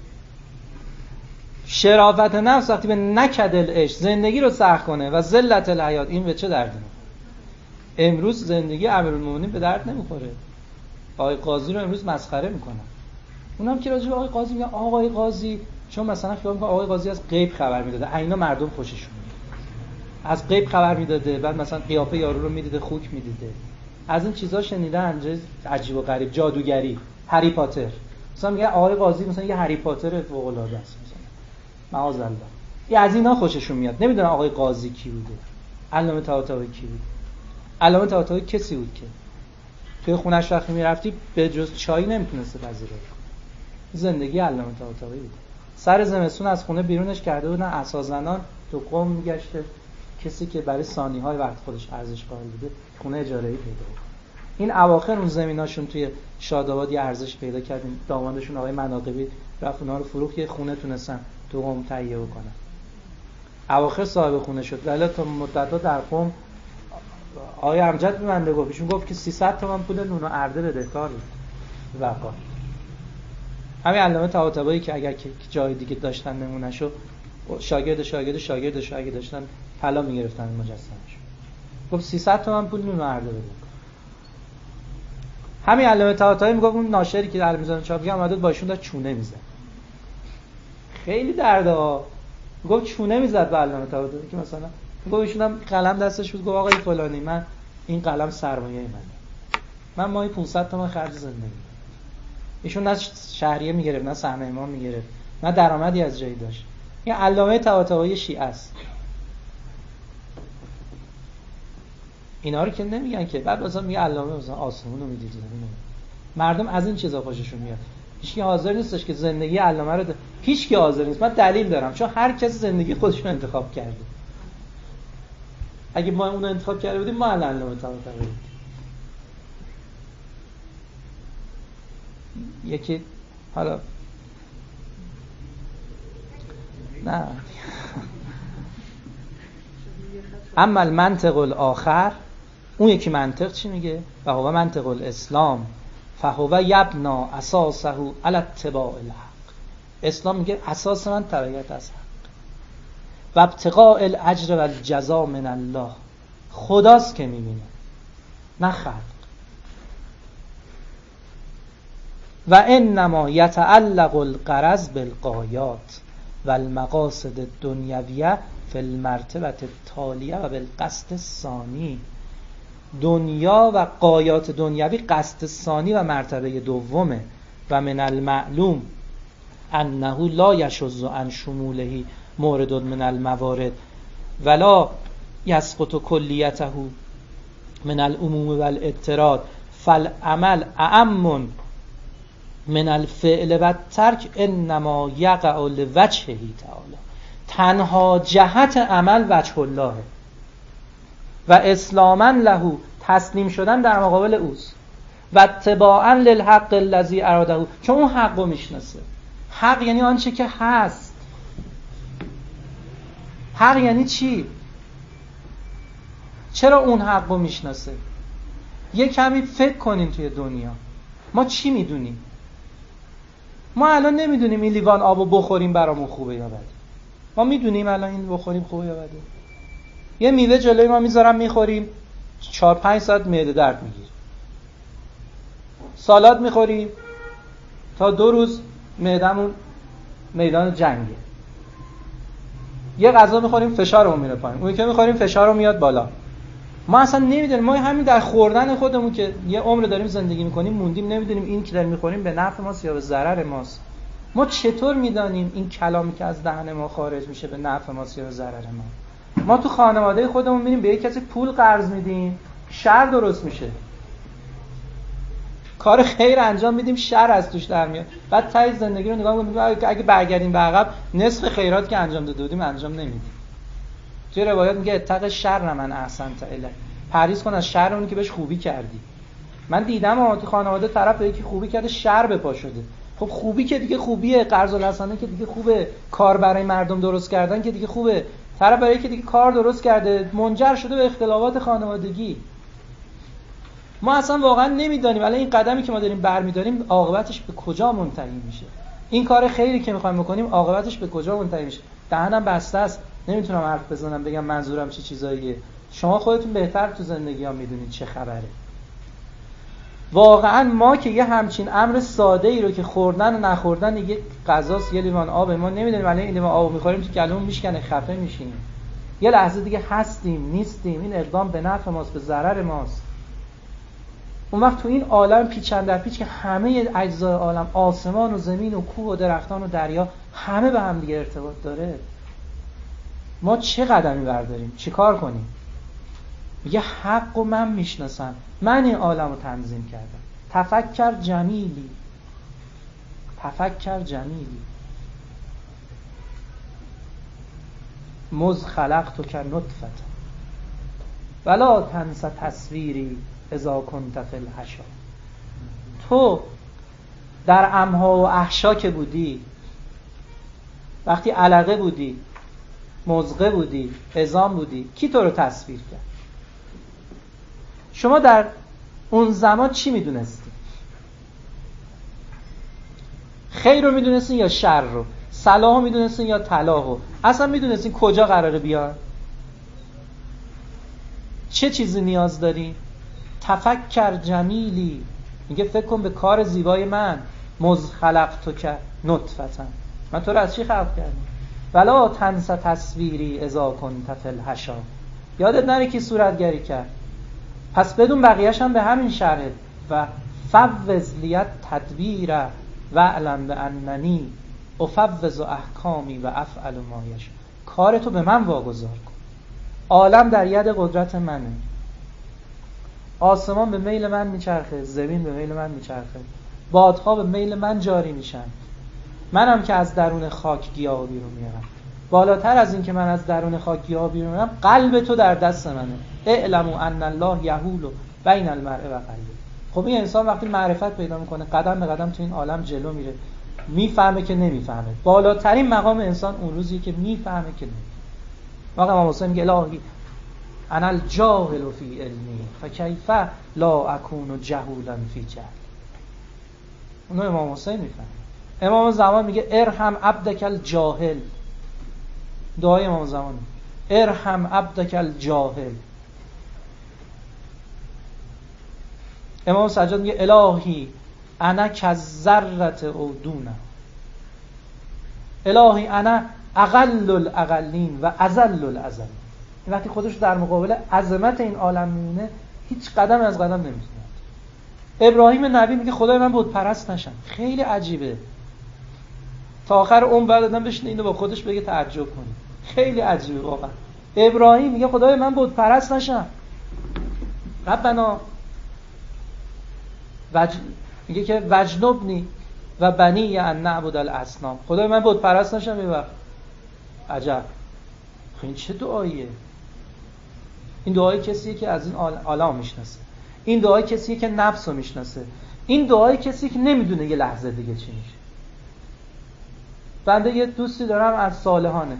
شرافت نفس وقتی به نکد العیش زندگی رو سخت کنه و ذلت الحیات، این به چه دردی میخوره؟ امروز زندگی امیرالمومنین به درد نمیخوره. آقای قاضی رو امروز مسخره میکنن. اونم که راجع به آقای قاضی میگن آقای قاضی، چون مثلا خیال میکنه آقای قاضی از غیب خبر میداده، اینا مردم خوششون میاد. از غیب خبر میداده، بعد مثلا قیافه یارو رو میدیده، خوک میدیده. از این چیزا شنیدن، عجیب و غریب، جادوگری، هری پاتر. مثلا میگه آقای قاضی مثلا یه هری پاتر فوق العاده است مثلا. معاذ الله. یه از اینا خوششون میاد. نمیدونن آقای قاضی کی بوده. علامه طباطبایی کی بود. علامه طباطبایی کسی بود که توی خونش وقتی میرفتی به جز چای نمیتونسته پذیره. زندگی علامه طباطبایی بود. سر زمستون از خونه بیرونش کرده بودن اساسزنان، تو قم میگشته، کسی که برای ثانیه‌های وقت خودش ارزش قائل بوده خونه اجاره‌ای پیدا کرد. این اواخر اون زمیناشون توی شاداباد یه ارزش پیدا کردیم. دامادشون آقای مناقبی رفت اونها رو فروخت، یه خونه تونستن تو قم تهیه کنن. اواخر صاحب خونه شد. ولی تا مدت‌ها در قم آقای امجد به من گفت، ایشون گفت که 300 تومن پول نون و ارده بدهکار بود. واقعا همین علامه طباطبایی که اگر که جای دیگه داشتن نمونهشو شاگردش اگه داشتن طلا میگرفتن مجسمه‌شو. گفت 300 تومن پول نون و ارده بده. همین علامه طباطبایی میگفت اون ناشری که در میزان چاپی اومد با ایشون داشت چونه میزد. خیلی درده ها. گفت چونه میزد به علامه طباطبایی که مثلا گفت ایشون هم قلم دستش بود، گفت آقای فلانی من این قلم سرمایه من ماهی 500 تومن خرج زندگی. ایشون نه شهریه میگرفت، نه سهم امام میگرفت، نه درآمدی از جایی داشت. این علامه طباطبایی شیعه است. اینا رو که نمیگن که بعد مثلا میگه علامه مثلا آسمون رو میدید. مردم از این چیزا خوششون میاد. هیچ کی حاضر نیستش که زندگی علامه رو هیچ کی حاضر نیست. من دلیل دارم، چون هر کس زندگی خودش رو انتخاب کرده. اگه ما اون رو انتخاب کرده بودیم ما علامه طباطبایی. یکی حالا نه اما المنطق الاخر، اون یکی منطق چی میگه؟ و هو منطق الاسلام فهو یبنا اساسه علی اتباع الحق. اسلام میگه اساس من تبعیت از حق و ابتغاء الاجر و الجزاء من الله. خداست که میبینه نه خلق. و انما یتعلق الغرض بالغایات و المقاصد الدنیویه فی المرتبه التالیه و بالقصد الثانی. دنیا و غایات دنیوی قصد ثانی و مرتبه دومه. و من المعلوم انه لا یشذ عن شموله مورد من الموارد ولا یسقط کلیته من العموم و الاضطراد فالعمل اعم من الفعل و ترک انما یقع لوجهه تعالی. تنها جهت عمل وجه الله و اسلاما له تسلیم شدن در مقابل اوست و اتباعا للحق الذی اراده، چون اون حق رو میشناسه. حق یعنی آنچه که هست. حق یعنی چی؟ چرا اون حق رو میشناسه؟ یه کمی فکر کنین توی دنیا ما چی میدونیم؟ ما الان نمیدونیم این لیوان آبو بخوریم برامون خوبه یا بده. ما میدونیم الان این بخوریم خوبه یا بده؟ یه میوه جلوی ما میذارم میخوریم 4-5 ساعت معده درد میگیره. سالاد میخوریم تا 2 روز معدمون میدان جنگه. یه غذا میخوریم فشارمون میره پایین، اون که میخوریم فشارمون میاد بالا. ما اصلا نمیدونیم، ما همین در خوردن خودمون که یه عمر داریم زندگی میکنیم موندیم نمیدونیم این که داریم میخوریم به نفع ماست یا به ضرر ماست. ما چطور میدانیم این کلامی که از دهن ما خارج میشه به نفع ماست یا به ضرر ما؟ ما تو خانواده خودمون میریم به یک کسی پول قرض میدیم، شر درست میشه. کار خیر انجام میدیم، شر از توش در میاد. بعد ته زندگی رو نگاه میکنیم اگه برگردیم به عقب نصف خیرات که انجام داده بودیم انجام نمیدیم. توی روایات میگه اتق شر من احسنت الیه، پرهیز کن از شر اون که بهش خوبی کردی. من دیدم تو خانواده طرف به یکی خوبی کرده شر به پا شده. خب خوبی که دیگه خوبیه، قرض الحسنه که دیگه خوبه، کار برای مردم درست کردن که دیگه خوبه، طرف برای که دیگه کار درست کرده منجر شده به اختلافات خانوادگی. ما اصلا واقعا نمیدونیم الان این قدمی که ما داریم برمی‌داریم عاقبتش به کجا منتهی میشه. این کار خیری که می‌خوایم بکنیم عاقبتش به کجا منتهی میشه. دهنم بسته است، نمیتونم حرف بزنم بگم منظورم چه چیزاییه. شما خودتون بهتر تو زندگی ها میدونید چه خبره. واقعا ما که یه همچین امر ساده ای رو که خوردن و نخوردن یک غذاست، یه لیوان آب، ما نمیدونیم الان این لیوان آب می‌خوریم تو گلومون میشکنه خفه میشیم. یه لحظه دیگه هستیم نیستیم، این اقدام به نفع ماست به ضرر ماست. اون وقت تو این عالم پیچ در پیچ که همه اجزای عالم، آسمان و زمین و کوه و درختان و دریا، همه به هم دیگه ارتباط داره. ما چه قدمی برداریم؟ چی کار کنیم؟ میگه حق و من میشناسم، من این عالم رو تنظیم کردم. تفکر جمیلی، تفکر جمیلی مذ خلقتک کنطفة ولا تنس تصویری اذا کنت فی الحشا. تو در امها و احشا که بودی، وقتی علقه بودی، مضغه بودی، عظام بودی، کی تو رو تصویر کرد؟ شما در اون زمان چی میدونستی؟ خیر رو میدونستین یا شر رو؟ صلاح رو میدونستین یا طلاح رو؟ اصلا میدونستین کجا قراره بیاد؟ چه چیزی نیاز داری؟ تفکر جمیلی، میگه فکر کن به کار زیبای من. مذ خلقتک نطفة، من تو رو از چی خلق کردم؟ ولا تنس تصویری اذا کنت فی الحشا، یادت نره کی صورتگری کرد. پس بدون بقیه‌اش هم به همین شرح و فوض لیت تدبیر و علم باننی افوض احکامی و افعل ما یشاء. کارتو به من واگذار کن. عالم در ید قدرت منه. آسمان به میل من میچرخه، زمین به میل من میچرخه، بادها به میل من جاری میشن. منم که از درون خاک گیاه بیرون میارم. بالاتر از این که من از درون خاک گیاه بیرون میارم، قلب تو در دست منه. اعلموا ان الله یحول بین المرء و قلبه. خب این انسان وقتی معرفت پیدا میکنه قدم به قدم تو این عالم جلو میره، میفهمه که نمیفهمه. بالاترین مقام انسان اون روزیه که میفهمه که نمیفهمه. واقعا امام حسین میگه الهی انا الجاهل فی علمی فکیف لا اکون جهولا فی جهل. اونو امام حسین میفهمه. امام زمان میگه ارحم عبدک الجاهل. دعای امام زمان ارحم عبدک الجاهل. امام سجاد میگه الهی انا کذرت او دونه. الهی انا اقل الاقلین و اذل الاذلین. این وقتی خودش در مقابل عظمت این عالم میبینه هیچ قدم از قدم نمیتونه. ابراهیم نبی میگه خدای من بت پرست نشم. خیلی عجیبه. تا آخر عمر بعد آدم بشینه اینو با خودش بگه تعجب کنه. خیلی عجیبه واقعا. ابراهیم میگه خدای من بت پرست نشم. ربنا میگه که وجنبنی و بنی ان نعبد الاصنام. خدای من بت پرست نشم. یه وقت عجب، این چه دعاییه؟ این دعای کسیه که از این عالم میشناسه. این دعای کسیه که نفس رو میشناسه. این دعای کسیه که نمیدونه یه لحظه دیگه چی میشه. بنده یه دوستی دارم از صالحان،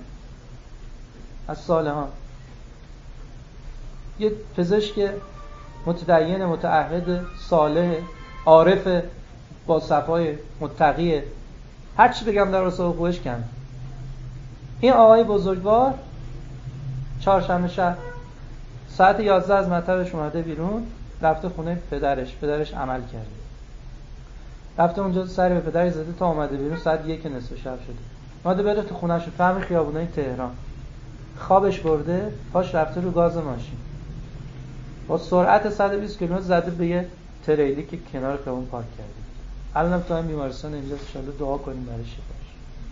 یه پزشک متدین، متعهد، صالح، عارف، با صفای، متقی، هر چی بگم در راسته خوبش کم. این آقای بزرگوار چهارشنبه شب ساعت 11 از مطبش اومده بیرون، رفته خونه پدرش عمل کرده، رفته اونجا سری به پدرش زده تا اومده بیرون ساعت 1 نصف شب شده. اومده بره تو خونه‌ش، فهم خیابونای تهران، خوابش برده، پاش رفته رو گاز ماشین، با سرعت 120 کیلومتر زده به یه تریلی که کنار خیابون پارک کرده. الانم تو این بیمارستان اینجا، ان شاءالله دعا کنیم برای شفاش.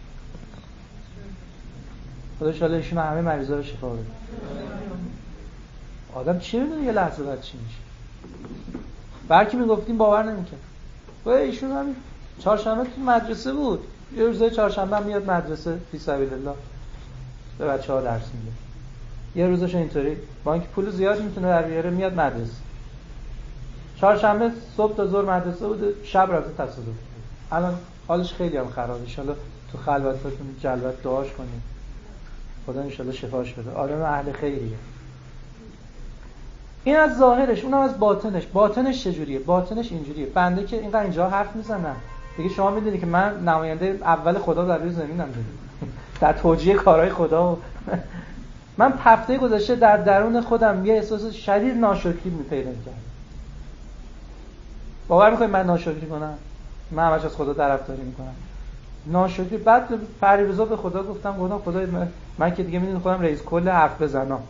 خدا ان شاءالله ایشون همه مریضا رو شفا بده. آدم چی میدونه یه لحظه بعد چی میشه؟ برکی میگفتیم باور نمیکنه. و ایشون همین چهارشنبه تو مدرسه بود، یه روزای چهارشنبه میاد مدرسه فی سبیل الله به بچه‌ها درس میده. یه روزش اینطوری با اینکه پول زیاد میتونه در بیاره میاد مدرسه. چهارشنبه صبح تا ظهر مدرسه بود، شب رفته تصادف کرد. الان حالش خیلی هم خرابه. ان شاءالله تو خلوتاتون جلوت دعاش کنید. خدا ان شاءالله شفاش بده. آدم اهل خیریه. این از ظاهرش، اونم از باطنش. باطنش چجوریه؟ باطنش اینجوریه. بنده که اینقدر اینجا حرف میزنم دیگه شما میدونید که من نماینده اول خدا در روی زمینم دیگه. در توجیه کارهای خدا من هفته گذشته در درون خودم یه احساس شدید ناشکری پیدا کردم. باور می‌کنید من ناشکری کنم؟ من همش از خدا طرفداری میکنم. ناشکری. بعد پریروزا به خدا گفتم خدای من که دیگه میدونم خودم رئیس کل حرف بزنم.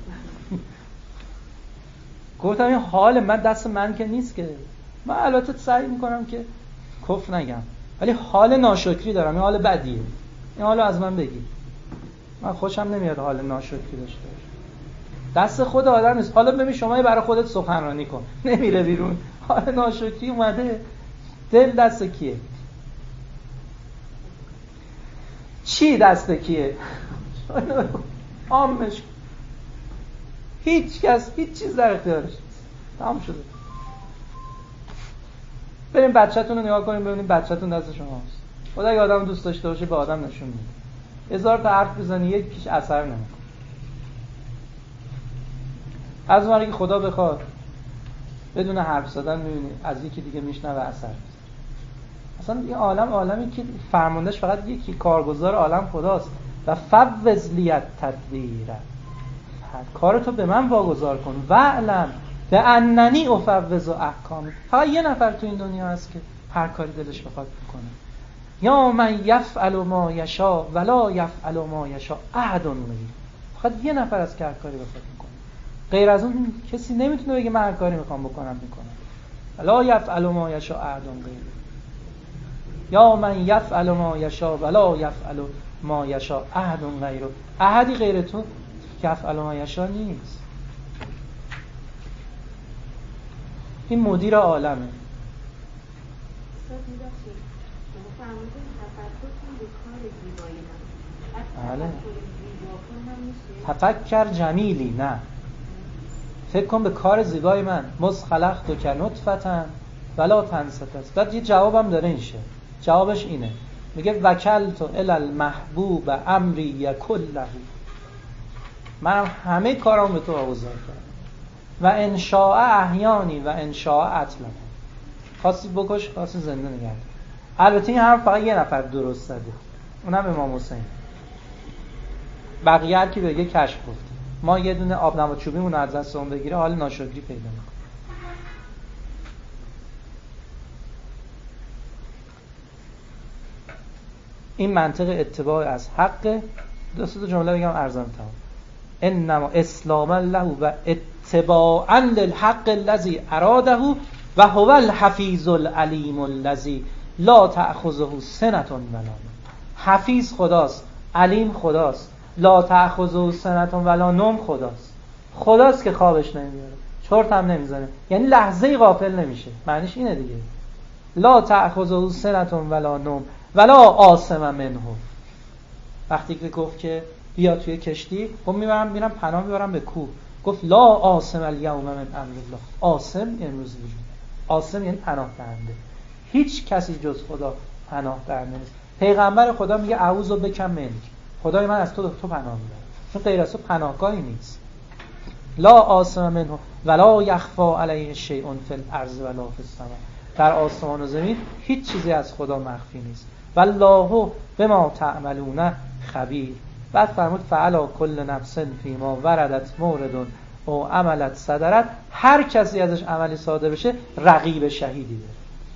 گفتم این حال من دست من که نیست که. من البته سعی میکنم که کفر نگم، ولی حال ناشکری دارم. این حال بدیه. این حالو از من بگی. من خوشم نمیاد حال ناشکری داشته باشم. دست خود آدم نیست. حالا ببین شما برای خودت سخنرانی کن، نمیره بیرون. حال ناشکری اومده. دل دست کیه؟ چی دست کیه؟ عامش. هیچ کس هیچ چیز در اختیارش نیست. تمام شده. بریم بچه‌تون رو نگاه کنیم ببینیم بچه‌تون دست شماست. خدا اگه آدم دوست داشته باشه به آدم نشون میده. 1000 تا حرف بزنی یکیش اثر نمیکنه. از اون که خدا بخواد بدون حرف زدن میبینی از یکی دیگه میشنوه اثر میذاره. اصلا این عالمی که فرماندهش فقط یکی، کارگزار عالم خداست. و فوض لیت تدبیر، کارتو به من واگذار کن. و علم به اننی افوض احکام. فقط یه نفر تو این دنیا هست که هر کاری دلش بخواد بکنه. یا من یفعل ما یشاء ولا یفعل ما یشاء احد غیر. فقط یه نفر از که هر کاری بخواد بکنه. غیر از اون کسی نمیتونه بگه من هر کاری میخوام بکنم میکنم. ولا یفعل ما یشاء احد غیر. یا من یفعل ما یشاء ولا یفعل ما یشاء احد غیر. احدی غیر تو یفعل ما یشاء نیست. این مدیر عالمه. بله. تفکر جمیلی، نه فکر کن به کار زیبای من. مس خلقت و کنطفه ولا تنست است. بعد یه جوابم داره این شه. جوابش اینه، میگه وکلت الی المحبوب امری کله. من همه کارام به تو واگذار کردم. و ان شاء احیانی و ان شاء اطلق. خواستی بکش، خواستی زنده نگه. البته این حرف فقط یه نفر درست زده، اونم امام حسین. بقیه هر کی بگه کشف گفت. ما یه دونه آب نبات چوبیمون از دستمون بگیره حال ناشکری پیدا می‌کنه. این منطق اتباع از حق. دو تا جمله بگم ارزان تمام. انما اسلام له و اتباعا للحق الذي اراده و هو الحفیظ العلیم الذي لا تأخذه سنة ولا نوم. حفیظ خداست، علیم خداست، لا تأخذه سنة ولا نوم خداست که خوابش نمیاره، چرت هم نمیزنه، یعنی لحظه‌ای غافل نمیشه. معنیش اینه دیگه. لا تأخذه سنة ولا نوم ولا عاصم منه. وقتی که گفت که بیا توی کشتی، خب میرم پناه میبرم به کوه. گفت لا عاصم الیوم من امر الله. عاصم امروز وجود نداره. عاصم یعنی پناه دهنده. هیچ کسی جز خدا پناه دهنده نیست. پیغمبر خدا میگه اعوذ بک منک، خدای من از تو پناه میبرم، چون غیر از تو پناهگاهی نیست. لا عاصم منه ولا یخفی علیه شیء فی الارض ولا فی السماء. در آسمان و زمین هیچ چیزی از خدا مخفی نیست. والله بما تعملون خبیر. بعد فرمود فعلا کل نفس فیما وردت مورد او عملت صدرت. هر کسی ازش عملی صادر بشه رقیب شهیدی داره.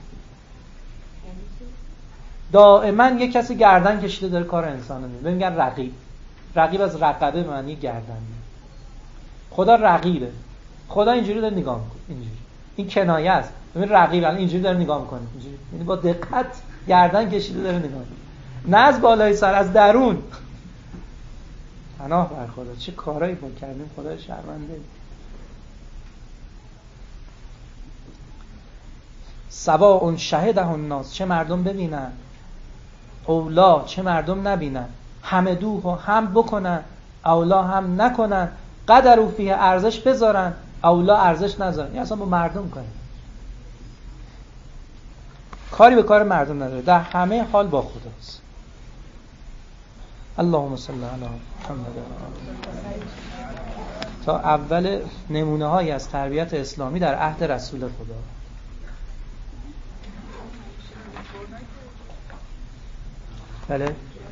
دائما یه کسی گردن کشیده داره کار انسانو میبینه، میگن رقیب. رقیب از رقبه معنی گردن. خدا رقیبه. خدا اینجوری داره نگاه میکنه، اینجوری. این کنایه است. ببین رقیب الان اینجوری داره نگاه میکنه، اینجوری. یعنی با دقت گردن کشیده داره نگاه میکنه. نه از بالای سر، از درون. پناه بر خدا. چه کارایی ما کردیم، خدا شرمنده. سواء شهده الناس، چه مردم ببینن، اولا چه مردم نبینن، حمدوه هم بکنن، اولا هم نکنن، قدروا فیه ارزش بذارن، اولا ارزش نذارن. این اصلا با مردم کنه، کاری به کار مردم نداره، در همه حال با خداست. اللهم صل علی محمد. تا اول نمونه هایی از تربیت اسلامی در عهد رسول خدا. بله